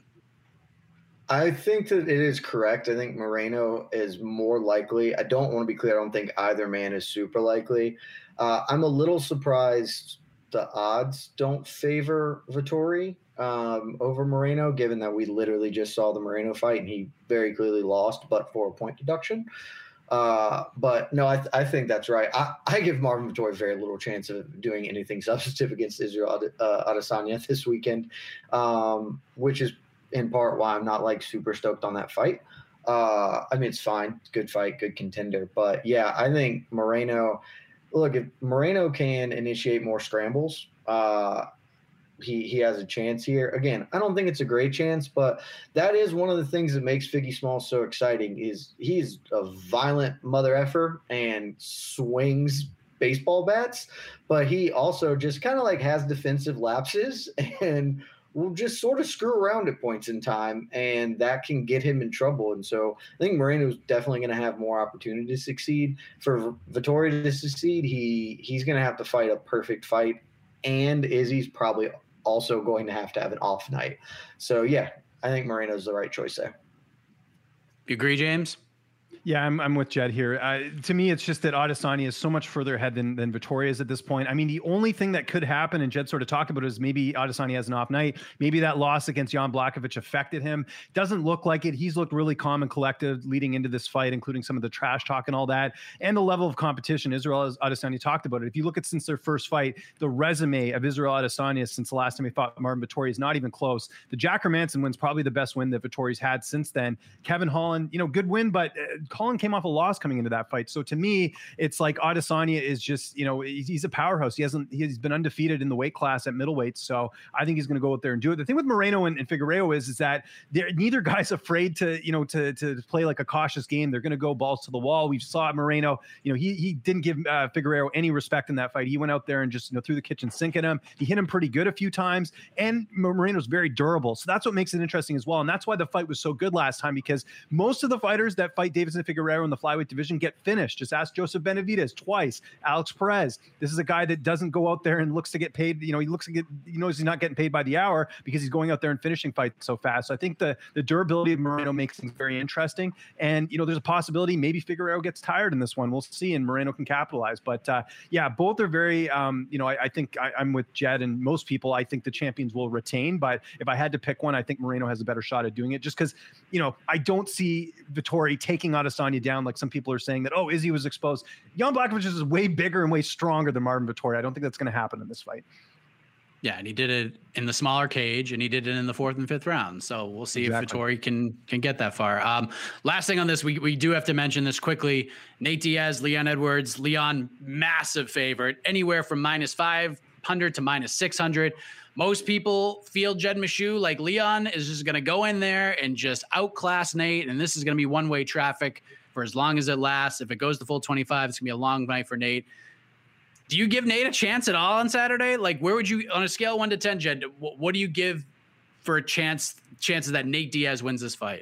I think that it is correct. I think Moreno is more likely. I don't want to be clear. I don't think either man is super likely. Uh, I'm a little surprised the odds don't favor Vettori um, over Moreno, given that we literally just saw the Moreno fight and he very clearly lost, but for a point deduction. Uh, but no, I, th- I think that's right. I, I give Marvin Vettori very little chance of doing anything substantive against Israel Ade- uh, Adesanya this weekend, um, which is in part why I'm not like super stoked on that fight. Uh, I mean, it's fine. It's a good fight, good contender. But yeah, I think Moreno, look, if Moreno can initiate more scrambles, uh, he he has a chance here. Again, I don't think it's a great chance, but that is one of the things that makes Figgy Smalls so exciting is he's a violent mother effer and swings baseball bats, but he also just kind of like has defensive lapses and will just sort of screw around at points in time, and that can get him in trouble. And so I think Moreno's definitely going to have more opportunity to succeed. For Vettori to succeed, he he's going to have to fight a perfect fight, and Izzy's probably also going to have to have an off night. So, yeah, I think Moreno's the right choice there. You agree, James? Yeah, I'm I'm with Jed here. Uh, to me, it's just that Adesanya is so much further ahead than than Vettori is at this point. I mean, the only thing that could happen, and Jed sort of talked about it, is maybe Adesanya has an off night. Maybe that loss against Jan Blachowicz affected him. Doesn't look like it. He's looked really calm and collected leading into this fight, including some of the trash talk and all that, and the level of competition. Israel Adesanya talked about it. If you look at since their first fight, the resume of Israel Adesanya since the last time he fought Marvin Vettori is not even close. The Jack Hermanson win's probably the best win that Vettori's had since then. Kevin Holland, you know, good win, but uh, Holland came off a loss coming into that fight. So to me, it's like Adesanya is just, you know, he's a powerhouse. He hasn't, he's been undefeated in the weight class at middleweight. So I think he's going to go out there and do it. The thing with Moreno and, and Figueiredo is, is that they're neither guy's afraid to, you know, to, to play like a cautious game. They're going to go balls to the wall. We saw Moreno, you know, he, he didn't give uh, Figueiredo any respect in that fight. He went out there and just, you know, threw the kitchen sink at him. He hit him pretty good a few times, and Moreno's very durable. So that's what makes it interesting as well. And that's why the fight was so good last time, because most of the fighters that fight Deiveson Figueiredo in the flyweight division get finished. Just ask Joseph Benavidez twice, Alex Perez. This is a guy that doesn't go out there and looks to get paid. You know, he looks to get, he knows he's not getting paid by the hour because he's going out there and finishing fights so fast. So I think the, the durability of Moreno makes things very interesting. And, you know, there's a possibility maybe Figueiredo gets tired in this one. We'll see, and Moreno can capitalize. But uh, yeah, both are very, um, you know, I, I think I, I'm with Jed and most people. I think the champions will retain. But if I had to pick one, I think Moreno has a better shot at doing it, just because, you know, I don't see Vettori taking Adesanya down like some people are saying that, oh, Izzy was exposed. Jan Blachowicz is way bigger and way stronger than Marvin Vettori. I don't think that's going to happen in this fight. Yeah, and he did it in the smaller cage, and he did it in the fourth and fifth round. So we'll see exactly. if Vettori can can get that far. Um, last thing on this, we we do have to mention this quickly. Nate Diaz, Leon Edwards. Leon, massive favorite, anywhere from minus five hundred to minus six hundred. Most people feel Jed Meshew like Leon is just going to go in there and just outclass Nate, and this is going to be one-way traffic for as long as it lasts. If it goes the full twenty-five, it's gonna be a long night for Nate. Do you give Nate a chance at all on Saturday? Like, where would you, on a scale of one to ten, Jed, what, what do you give for a chance chances that Nate Diaz wins this fight?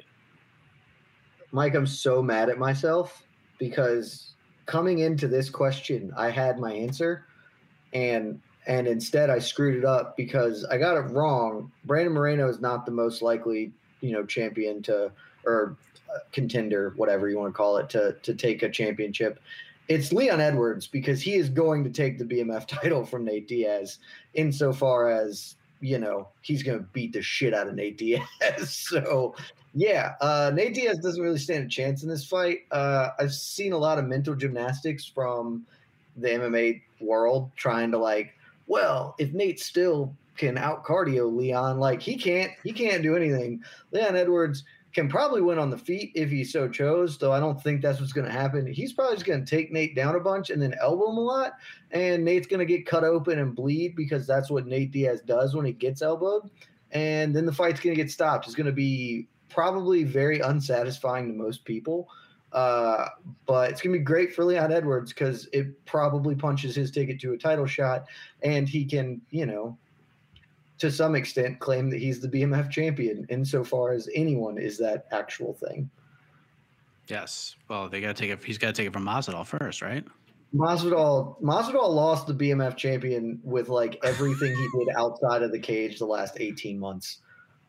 Mike, I'm so mad at myself because coming into this question, I had my answer, and and instead I screwed it up because I got it wrong. Brandon Moreno is not the most likely, you know, champion to, or contender, whatever you want to call it, to to take a championship. It's Leon Edwards, because he is going to take the B M F title from Nate Diaz, insofar as, you know, he's going to beat the shit out of Nate Diaz. So yeah, uh, Nate Diaz doesn't really stand a chance in this fight. Uh, I've seen a lot of mental gymnastics from the M M A world trying to, like, well, if Nate still can out cardio Leon, like he can't, he can't do anything. Leon Edwards can probably win on the feet if he so chose, though I don't think that's what's going to happen. He's probably just going to take Nate down a bunch and then elbow him a lot, and Nate's going to get cut open and bleed because that's what Nate Diaz does when he gets elbowed, and then the fight's going to get stopped. It's going to be probably very unsatisfying to most people, uh, but it's going to be great for Leon Edwards because it probably punches his ticket to a title shot, and he can, you know, to some extent claim that he's the B M F champion insofar as anyone is that actual thing. Yes. Well, they got to take it. He's got to take it from Masvidal first, right? Masvidal, Masvidal lost the B M F champion with like everything he did outside of the cage the last eighteen months.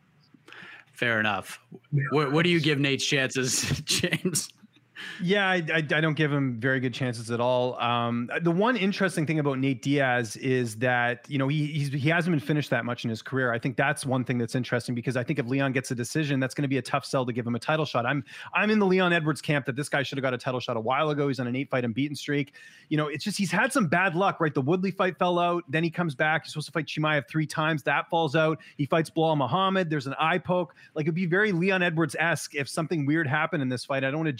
Fair enough. What, what do you give Nate's chances, James? Yeah, I, I, I don't give him very good chances at all. Um, the one interesting thing about Nate Diaz is that, you know, he he's, he hasn't been finished that much in his career. I think that's one thing that's interesting, because I think if Leon gets a decision, that's going to be a tough sell to give him a title shot. I'm I'm in the Leon Edwards camp that this guy should have got a title shot a while ago. He's on an eight fight unbeaten streak. You know, it's just he's had some bad luck, right? The Woodley fight fell out. Then he comes back. He's supposed to fight Chimaev three times. That falls out. He fights Bilal Muhammad. There's an eye poke. Like, it'd be very Leon Edwards-esque if something weird happened in this fight. I don't want to jinx anything,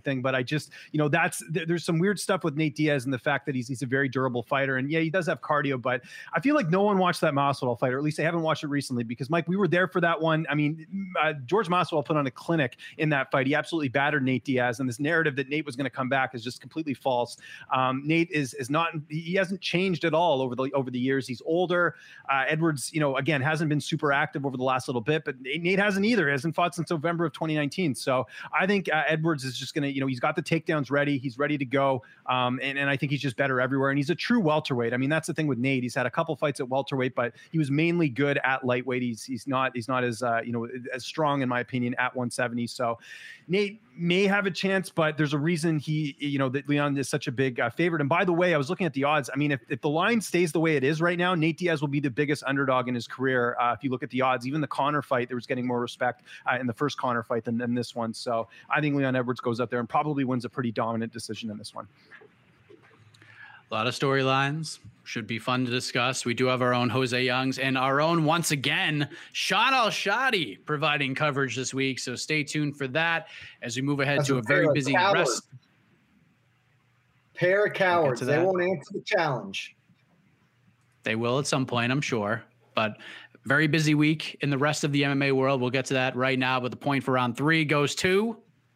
thing, but I just, you know, that's, there's some weird stuff with Nate Diaz and the fact that he's, he's a very durable fighter. And yeah, he does have cardio, but I feel like no one watched that Masvidal fight, or at least they haven't watched it recently, because Mike, we were there for that one. I mean, uh, George Masvidal put on a clinic in that fight. He absolutely battered Nate Diaz, and this narrative that Nate was going to come back is just completely false. Um, Nate is, is not, he hasn't changed at all over the, over the years. He's older. Uh, Edwards, you know, again, hasn't been super active over the last little bit, but Nate hasn't either. He hasn't fought since November of twenty nineteen. So I think uh, Edwards is just going to, you know, he's got the takedowns ready. He's ready to go. Um, and, and I think he's just better everywhere. And he's a true welterweight. I mean, that's the thing with Nate. He's had a couple fights at welterweight, but he was mainly good at lightweight. He's, he's not, he's not as, uh, you know, as strong, in my opinion, at one seventy. So Nate may have a chance, but there's a reason he, you know, that Leon is such a big uh, favorite. And by the way, I was looking at the odds. I mean, if, if the line stays the way it is right now, Nate Diaz will be the biggest underdog in his career. Uh, if you look at the odds, even the Conor fight, there was getting more respect uh, in the first Conor fight than, than this one. So I think Leon Edwards goes up there and probably wins a pretty dominant decision in this one. A lot of storylines. Should be fun to discuss. We do have our own Jose Youngs and our own, once again, Sean Al-Shadi providing coverage this week. So stay tuned for that as we move ahead That's to a, a very busy coward. rest. Pair of cowards. We'll they won't answer the challenge. They will at some point, I'm sure. But very busy week in the rest of the M M A world. We'll get to that right now. But the point for round three goes to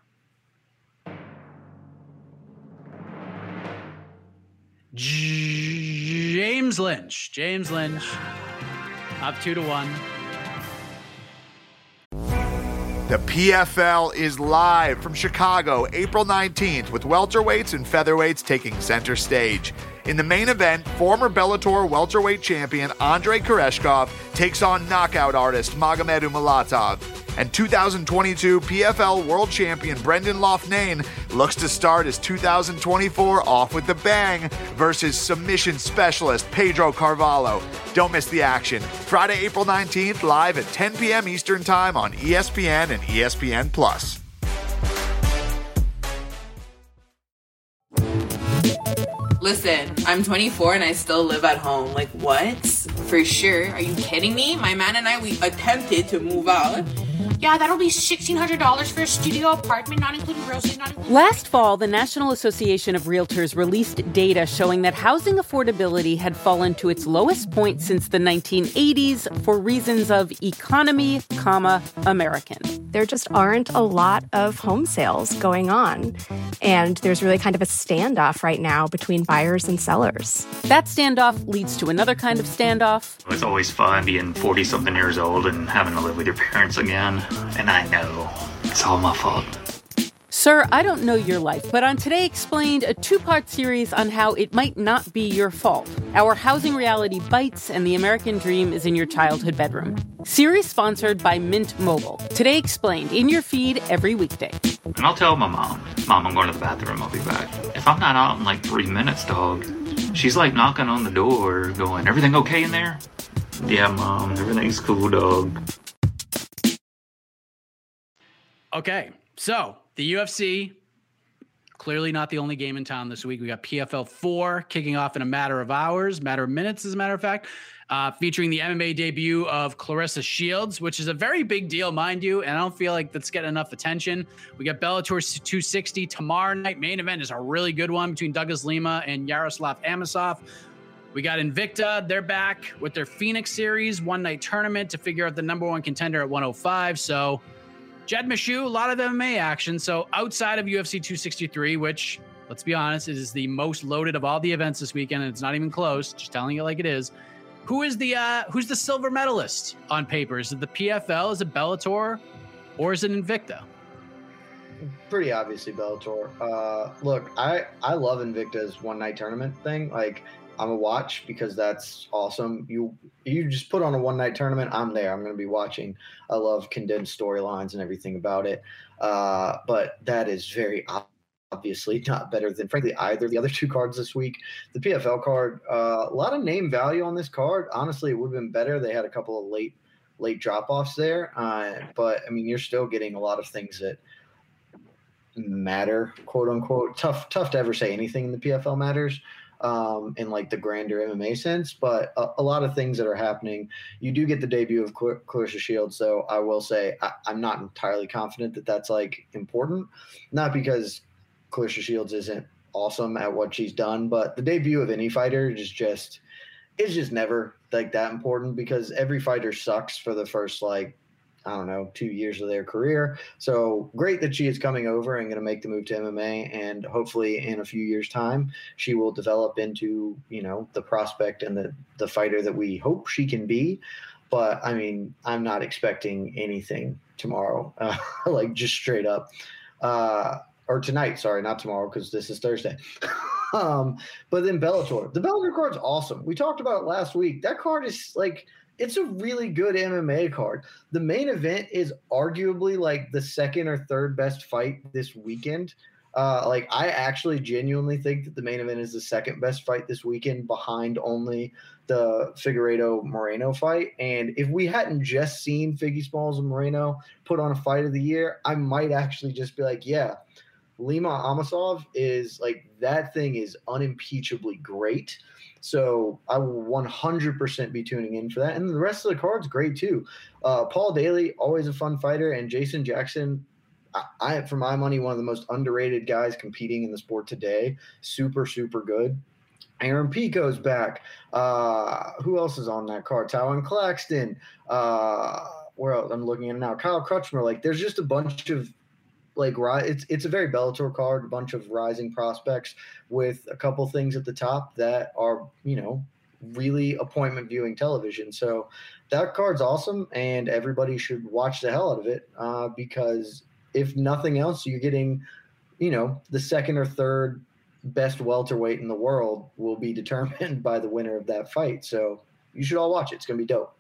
James Lynch. James Lynch, up two to one. The P F L is live from Chicago, April nineteenth, with welterweights and featherweights taking center stage. In the main event, former Bellator welterweight champion Andrei Koreshkov takes on knockout artist Magomed Umalatov. And two thousand twenty-two P F L world champion Brendan Loughnane looks to start his two thousand twenty-four off with a bang versus submission specialist Pedro Carvalho. Don't miss the action. Friday, April nineteenth, live at ten p.m. Eastern Time on E S P N and E S P N Plus. Listen, I'm twenty-four and I still live at home. Like, what? For sure. Are you kidding me? My man and I, we attempted to move out. Yeah, that'll be sixteen hundred dollars for a studio apartment, not including groceries, not including... Last fall, the National Association of Realtors released data showing that housing affordability had fallen to its lowest point since the nineteen eighties for reasons of economy, comma, American. There just aren't a lot of home sales going on. And there's really kind of a standoff right now between buyers and sellers. That standoff leads to another kind of standoff. It's always fun being forty-something years old and having to live with your parents again. And I know it's all my fault. Sir, I don't know your life, but on Today Explained, a two-part series on how it might not be your fault. Our housing reality bites and the American dream is in your childhood bedroom. Series sponsored by Mint Mobile. Today Explained, in your feed every weekday. And I'll tell my mom, Mom, I'm going to the bathroom, I'll be back. If I'm not out in like three minutes, dog, she's like knocking on the door going, everything okay in there? Yeah, Mom, everything's cool, dog. Okay, so the U F C, clearly not the only game in town this week. We got P F L four kicking off in a matter of hours, matter of minutes, as a matter of fact, uh, featuring the M M A debut of Claressa Shields, which is a very big deal, mind you, and I don't feel like that's getting enough attention. We got Bellator two sixty tomorrow night. Main event is a really good one between Douglas Lima and Yaroslav Amosov. We got Invicta. They're back with their Phoenix Series one-night tournament to figure out the number one contender at one oh five, so... Jed Meshew, a lot of M M A action. So outside of U F C two sixty-three, which, let's be honest, is the most loaded of all the events this weekend, and it's not even close, just telling you like it is. Who is the uh, who's the silver medalist on paper? Is it the P F L? Is it Bellator? Or is it Invicta? Pretty obviously Bellator. Uh, look, I, I love Invicta's one-night tournament thing. Like, I'm a watch because that's awesome. You you just put on a one-night tournament, I'm there. I'm going to be watching. I love condensed storylines and everything about it. Uh, but that is very obviously not better than, frankly, either the other two cards this week. The P F L card, uh, a lot of name value on this card. Honestly, it would have been better. They had a couple of late late drop-offs there. Uh, but, I mean, you're still getting a lot of things that matter, quote-unquote. Tough, tough to ever say anything in the P F L matters. Um, in like the grander M M A sense, but a, a lot of things that are happening. You do get the debut of Cl- Claressa Shields, so I will say I, I'm not entirely confident that that's like important. Not because Clarissa Shields isn't awesome at what she's done, but the debut of any fighter is just is just never like that important because every fighter sucks for the first like I don't know two years of their career. So great that she is coming over and going to make the move to M M A, and hopefully in a few years' time she will develop into you know the prospect and the the fighter that we hope she can be. But I mean, I'm not expecting anything tomorrow, uh, like just straight up. Uh, Or tonight, sorry, not tomorrow because this is Thursday. um, but then Bellator. The Bellator card's awesome. We talked about it last week. That card is like, it's a really good M M A card. The main event is arguably like the second or third best fight this weekend. Uh, like I actually genuinely think that the main event is the second best fight this weekend behind only the Figueiredo Moreno fight. And if we hadn't just seen Figgy Smalls and Moreno put on a fight of the year, I might actually just be like, yeah, Lima Amasov is like that thing is unimpeachably great. So I will one hundred percent be tuning in for that. And the rest of the card's great too. Uh, Paul Daly, always a fun fighter, and Jason Jackson, I, I, for my money, one of the most underrated guys competing in the sport today. Super, super good. Aaron Pico's back. Uh, who else is on that card? Tywin Claxton. Uh, where else? I'm looking at it now. Kyle Crutchmer. Like, there's just a bunch of like it's it's a very Bellator card, a bunch of rising prospects with a couple things at the top that are, you know, really appointment viewing television. So that card's awesome, and everybody should watch the hell out of it uh, because if nothing else, you're getting, you know, the second or third best welterweight in the world will be determined by the winner of that fight. So you should all watch it. It's going to be dope.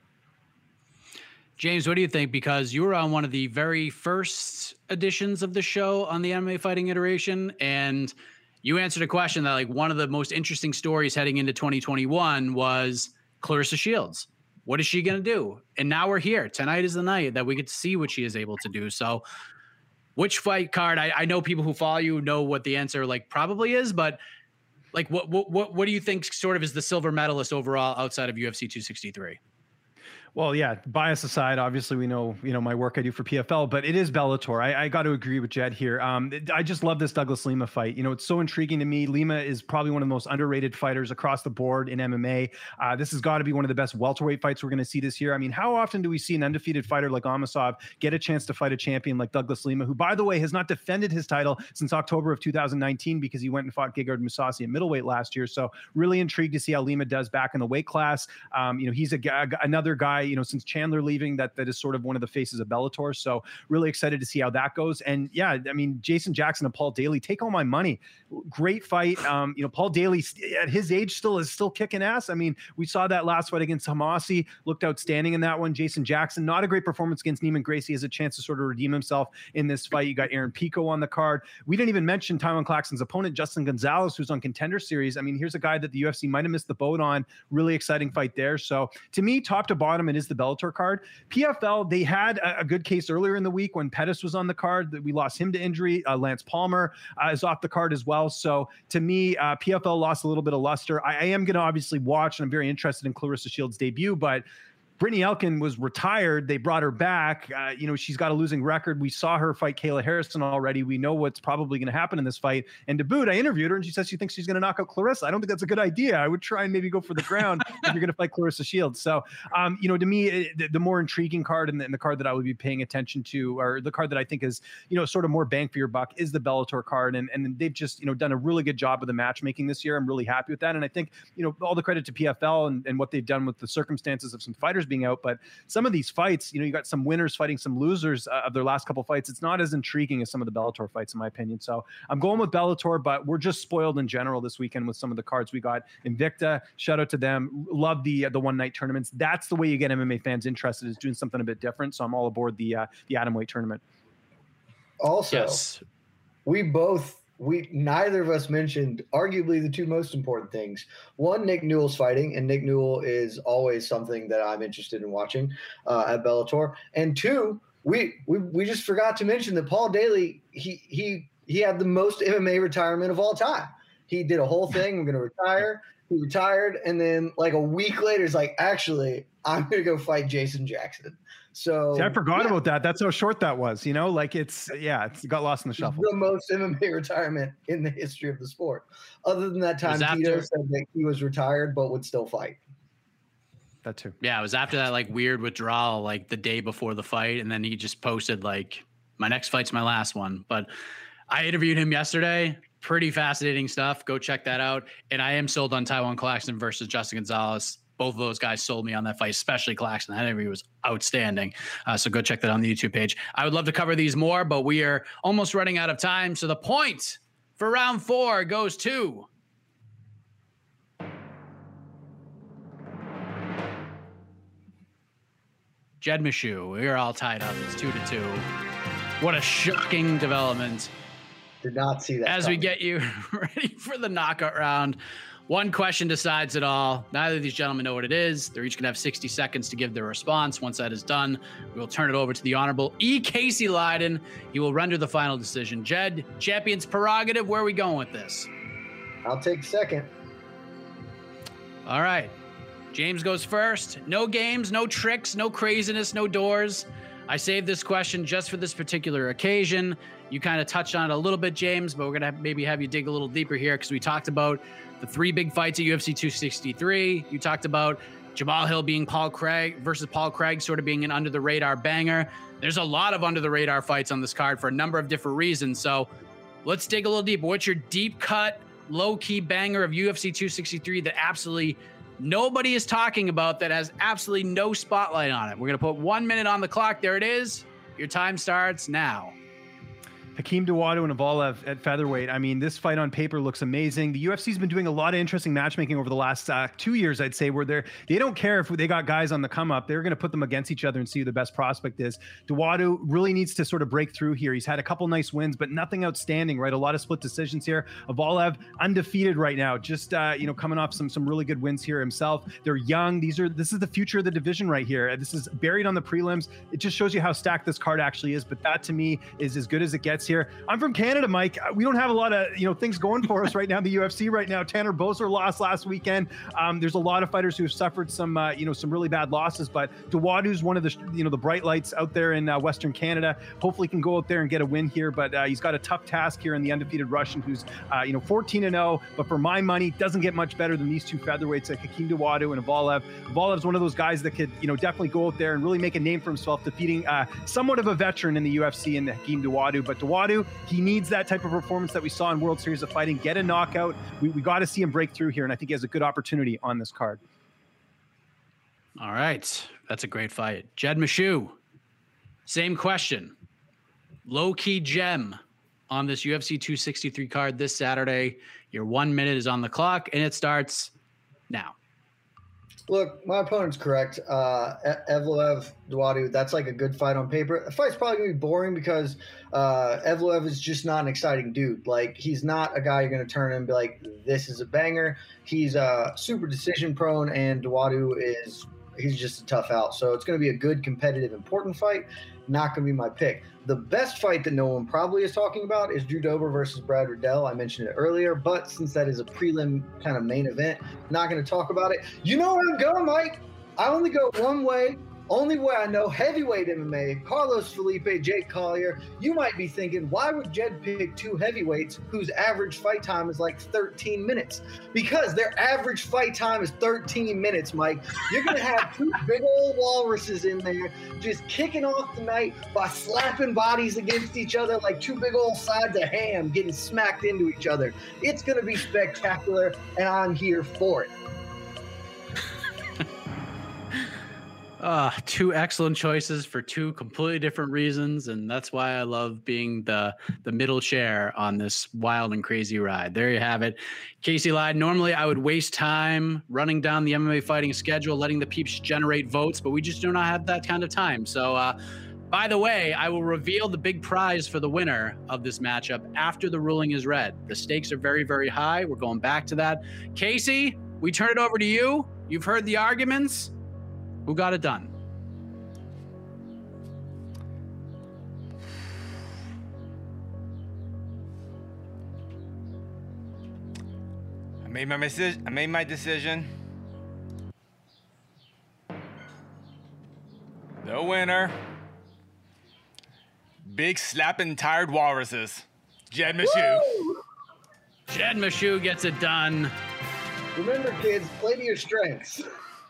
James, what do you think? Because you were on one of the very first editions of the show on the M M A Fighting iteration, and you answered a question that like one of the most interesting stories heading into twenty twenty-one was Clarissa Shields. What is she going to do? And now we're here. Tonight is the night that we get to see what she is able to do. So which fight card? I, I know people who follow you know what the answer like probably is, but like what, what, what, what do you think sort of is the silver medalist overall outside of U F C two sixty-three? Well, yeah, bias aside, obviously we know, you know, my work I do for P F L, but it is Bellator. I, I got to agree with Jed here. Um, I just love this Douglas Lima fight. You know, it's so intriguing to me. Lima is probably one of the most underrated fighters across the board in M M A. Uh, this has got to be one of the best welterweight fights we're going to see this year. I mean, how often do we see an undefeated fighter like Amasov get a chance to fight a champion like Douglas Lima, who, by the way, has not defended his title since October of two thousand nineteen because he went and fought Gegard Mousasi at middleweight last year. So really intrigued to see how Lima does back in the weight class. Um, you know, he's a, another guy, you know, since Chandler leaving, that that is sort of one of the faces of Bellator. So really excited to see how that goes. And yeah, I mean, Jason Jackson and Paul Daly, take all my money. Great fight. Um, you know, Paul Daly at his age still is still kicking ass. I mean, we saw that last fight against Hamasi, looked outstanding in that one. Jason Jackson, not a great performance against Neiman Gracie, has a chance to sort of redeem himself in this fight. You got Aaron Pico on the card. We didn't even mention Tywin Claxton's opponent, Justin Gonzalez, who's on Contender Series. I mean, here's a guy that the U F C might have missed the boat on. Really exciting fight there. So to me, top to bottom, it is the Bellator card. P F L, they had a, a good case earlier in the week when Pettis was on the card. That we lost him to injury. Uh, Lance Palmer uh, is off the card as well. So to me, uh, P F L lost a little bit of luster. I, I am going to obviously watch, and I'm very interested in Clarissa Shields' debut, but Brittany Elkin was retired. They brought her back. Uh, you know, she's got a losing record. We saw her fight Kayla Harrison already. We know what's probably going to happen in this fight. And to boot, I interviewed her, and she says she thinks she's going to knock out Clarissa. I don't think that's a good idea. I would try and maybe go for the ground if you're going to fight Clarissa Shields. So, um, you know, to me, it, the, the more intriguing card and the, and the card that I would be paying attention to, or the card that I think is, you know, sort of more bang for your buck, is the Bellator card. And, and they've just, you know, done a really good job of the matchmaking this year. I'm really happy with that. And I think, you know, all the credit to P F L and, and what they've done with the circumstances of some fighters being out. But some of these fights, you know, you got some winners fighting some losers uh, of their last couple fights. It's not as intriguing as some of the Bellator fights, in my opinion. So I'm going with Bellator, but we're just spoiled in general this weekend with some of the cards we got. Invicta, shout out to them. Love the uh, the one night tournaments. That's the way you get M M A fans interested, is doing something a bit different. So I'm all aboard the uh, the atomweight tournament. Also, yes. we both. We neither of us mentioned arguably the two most important things. One, Nick Newell's fighting, and Nick Newell is always something that I'm interested in watching uh, at Bellator. And two, we, we we just forgot to mention that Paul Daly, he he he had the most M M A retirement of all time. He did a whole thing. I'm going to retire. He retired. And then like a week later, he's like, actually, I'm going to go fight Jason Jackson. So See, I forgot yeah. about that. That's how short that was, you know, like it's, yeah, it's got lost in the shuffle. The most M M A retirement in the history of the sport. Other than that time, after- Tito said that he was retired, but would still fight. That too. Yeah, it was after that like weird withdrawal, like the day before the fight, and then he just posted like, "My next fight's my last one." But I interviewed him yesterday. Pretty fascinating stuff. Go check that out. And I am sold on Taiwan Claxton versus Justin Gonzalez. Both of those guys sold me on that fight, especially Claxton. That interview was outstanding. Uh, so go check that on the YouTube page. I would love to cover these more, but we are almost running out of time. So the point for round four goes to Jed Meshew. We're all tied up. It's two to two. What a shocking development. Did not see that. As coming. we get you ready for the knockout round, one question decides it all. Neither of these gentlemen know what it is. They're each going to have sixty seconds to give their response. Once that is done, we will turn it over to the Honorable E. Casey Leydon. He will render the final decision. Jed, champion's prerogative. Where are we going with this? I'll take second. All right. James goes first. No games, no tricks, no craziness, no doors. I saved this question just for this particular occasion. You kind of touched on it a little bit, James, but we're going to maybe have you dig a little deeper here because we talked about the three big fights at U F C two sixty-three. You talked about Jamal Hill being Paul Craig versus Paul Craig sort of being an under-the-radar banger. There's a lot of under-the-radar fights on this card for a number of different reasons. So let's dig a little deeper. What's your deep-cut, low-key banger of U F C two sixty-three that absolutely nobody is talking about, that has absolutely no spotlight on it? We're going to put one minute on the clock. There it is. Your time starts now. Hakeem Dawodu and Evalev at featherweight. I mean, this fight on paper looks amazing. The U F C's been doing a lot of interesting matchmaking over the last uh, two years, I'd say, where they're, they don't care if they got guys on the come up. They're going to put them against each other and see who the best prospect is. Dawodu really needs to sort of break through here. He's had a couple nice wins, but nothing outstanding, right? A lot of split decisions here. Evalev undefeated right now, just, uh, you know, coming off some, some really good wins here himself. They're young. These are, this is the future of the division right here. This is buried on the prelims. It just shows you how stacked this card actually is, but that to me is as good as it gets here. I'm from Canada, Mike. We don't have a lot of, you know, things going for us right now in the U F C right now. Tanner Boser lost last weekend. Um, there's a lot of fighters who have suffered some, uh, you know, some really bad losses, but Dawodu's one of the, you know, the bright lights out there in uh, Western Canada. Hopefully can go out there and get a win here, but uh, he's got a tough task here in the undefeated Russian who's, uh, you know, fourteen and oh, but for my money, doesn't get much better than these two featherweights like Hakeem Dawodu and Evalev. Evalev's one of those guys that could, you know, definitely go out there and really make a name for himself, defeating uh, somewhat of a veteran in the U F C in Hakeem Dawodu. But Dawodu, he needs that type of performance that we saw in World Series of Fighting. Get a knockout. We, we got to see him break through here, and I think he has a good opportunity on this card. All right. That's a great fight. Jed Meshew, same question. Low-key gem on this U F C two sixty-three card this Saturday. Your one minute is on the clock, and it starts now. Look, my opponent's correct. Uh, Evloev, Dawodu, that's like a good fight on paper. The fight's probably going to be boring because uh, Evloev is just not an exciting dude. Like, he's not a guy you're going to turn and be like, this is a banger. He's uh, super decision prone, and Dawodu is he's just a tough out. So it's going to be a good, competitive, important fight. Not going to be my pick. The best fight that no one probably is talking about is Drew Dober versus Brad Riddell. I mentioned it earlier, but since that is a prelim kind of main event, not going to talk about it. You know where I'm going, Mike? I only go one way. Only way I know, heavyweight M M A, Carlos Felipe, Jake Collier. You might be thinking, why would Jed pick two heavyweights whose average fight time is like thirteen minutes? Because their average fight time is thirteen minutes, Mike. You're going to have two big old walruses in there just kicking off the night by slapping bodies against each other like two big old sides of ham getting smacked into each other. It's going to be spectacular, and I'm here for it. Uh, two excellent choices for two completely different reasons, and that's why I love being the the middle chair on this wild and crazy ride. There you have it. Casey Leydon. Normally, I would waste time running down the M M A fighting schedule, letting the peeps generate votes, but we just do not have that kind of time. So, uh, by the way, I will reveal the big prize for the winner of this matchup after the ruling is read. The stakes are very, very high. We're going back to that. Casey, we turn it over to you. You've heard the arguments. Who got it done? made my decision. I made my decision. The winner. Big slapping tired walruses. Jed Meshew. Jed Meshew gets it done. Remember, kids, play to your strengths.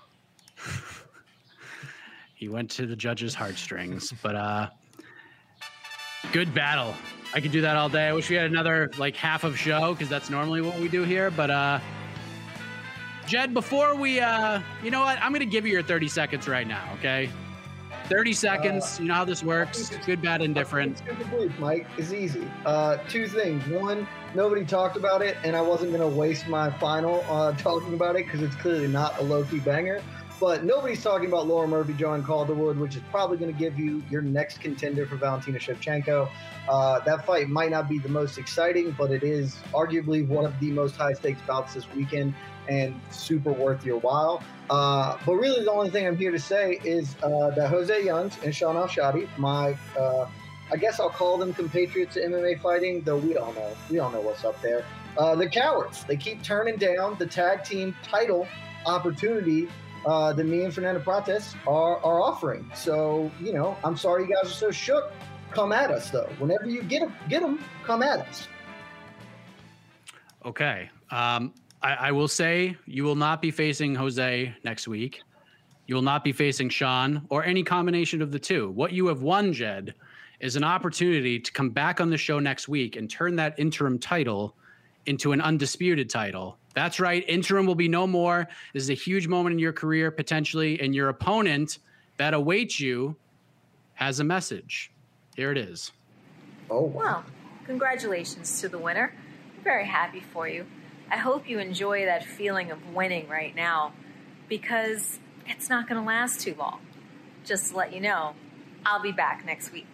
He went to the judge's heartstrings, but uh, good battle. I could do that all day. I wish we had another like half of show because that's normally what we do here. But uh, Jed, before we, uh, you know what? I'm going to give you your thirty seconds right now, okay? thirty seconds. Uh, you know how this works. Good, bad, indifferent. Super brief, Mike. It's easy. Uh, two things. One, nobody talked about it, and I wasn't going to waste my final uh, talking about it because it's clearly not a low-key banger. But nobody's talking about Laura Murphy, Joanne Calderwood, which is probably going to give you your next contender for Valentina Shevchenko. Uh, that fight might not be the most exciting, but it is arguably one of the most high-stakes bouts this weekend and super worth your while. Uh, but really the only thing I'm here to say is uh, that Jose Youngs and Sean Al-Shadi, my, uh, I guess I'll call them compatriots to M M A fighting, though we don't know. We don't know what's up there. Uh, they're cowards. They keep turning down the tag team title opportunity uh, that me and Fernando Prates are, are offering. So, you know, I'm sorry you guys are so shook. Come at us, though. Whenever you get them, get them, come at us. Okay. Um, I, I will say you will not be facing Jose next week. You will not be facing Sean or any combination of the two. What you have won, Jed, is an opportunity to come back on the show next week and turn that interim title into an undisputed title. That's right. Interim will be no more. This is a huge moment in your career, potentially, and your opponent that awaits you has a message. Here it is. Oh, well, congratulations to the winner. I'm very happy for you. I hope you enjoy that feeling of winning right now because it's not going to last too long. Just to let you know, I'll be back next week.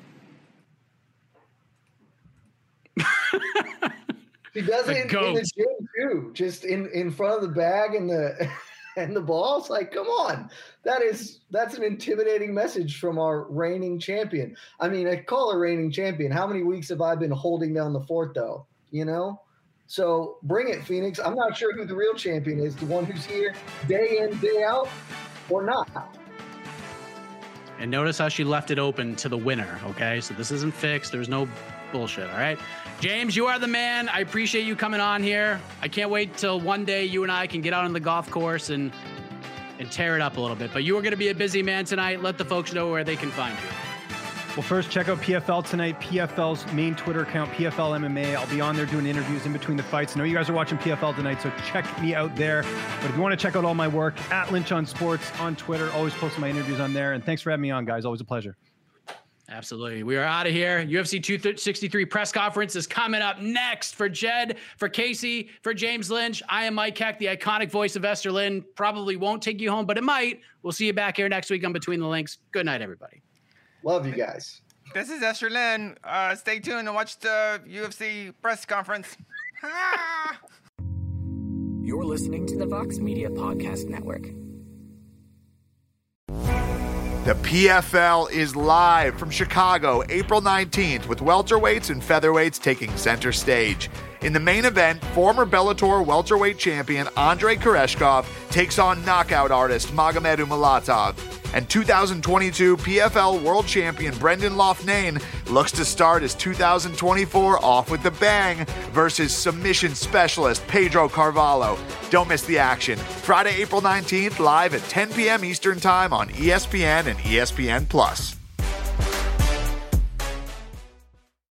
He does it in, in the gym too, just in, in front of the bag and the and the balls. Like, come on, that is that's an intimidating message from our reigning champion. I mean, I call her reigning champion. How many weeks have I been holding down the fort, though? You know, so bring it, Phoenix. I'm not sure who the real champion is, the one who's here day in, day out, or not. And notice how she left it open to the winner. Okay, so this isn't fixed. There's no bullshit. All right. James, you are the man. I appreciate you coming on here. I can't wait till one day you and I can get out on the golf course and and tear it up a little bit. But you are going to be a busy man tonight. Let the folks know where they can find you. Well, first, check out P F L tonight, P F L's main Twitter account, P F L M M A. I'll be on there doing interviews in between the fights. I know you guys are watching P F L tonight, so check me out there. But if you want to check out all my work, at Lynch on Sports on Twitter, always posting my interviews on there. And thanks for having me on, guys. Always a pleasure. Absolutely. We are out of here. U F C two sixty-three press conference is coming up next. For Jed, for Casey, for James Lynch, I am Mike Heck, the iconic voice of Esther Lynn. Probably won't take you home, but it might. We'll see you back here next week on Between the Links. Good night, everybody. Love you guys. This is Esther Lynn. Uh, stay tuned and watch the U F C press conference. You're listening to the Vox Media Podcast Network. The P F L is live from Chicago, April nineteenth, with welterweights and featherweights taking center stage. In the main event, former Bellator welterweight champion Andrei Koreshkov takes on knockout artist Magomed Umalatov. And two thousand twenty-two P F L world champion Brendan Loughnane looks to start his two thousand twenty-four off with a bang versus submission specialist Pedro Carvalho. Don't miss the action. Friday, April nineteenth, live at ten p.m. Eastern Time on E S P N and E S P N Plus.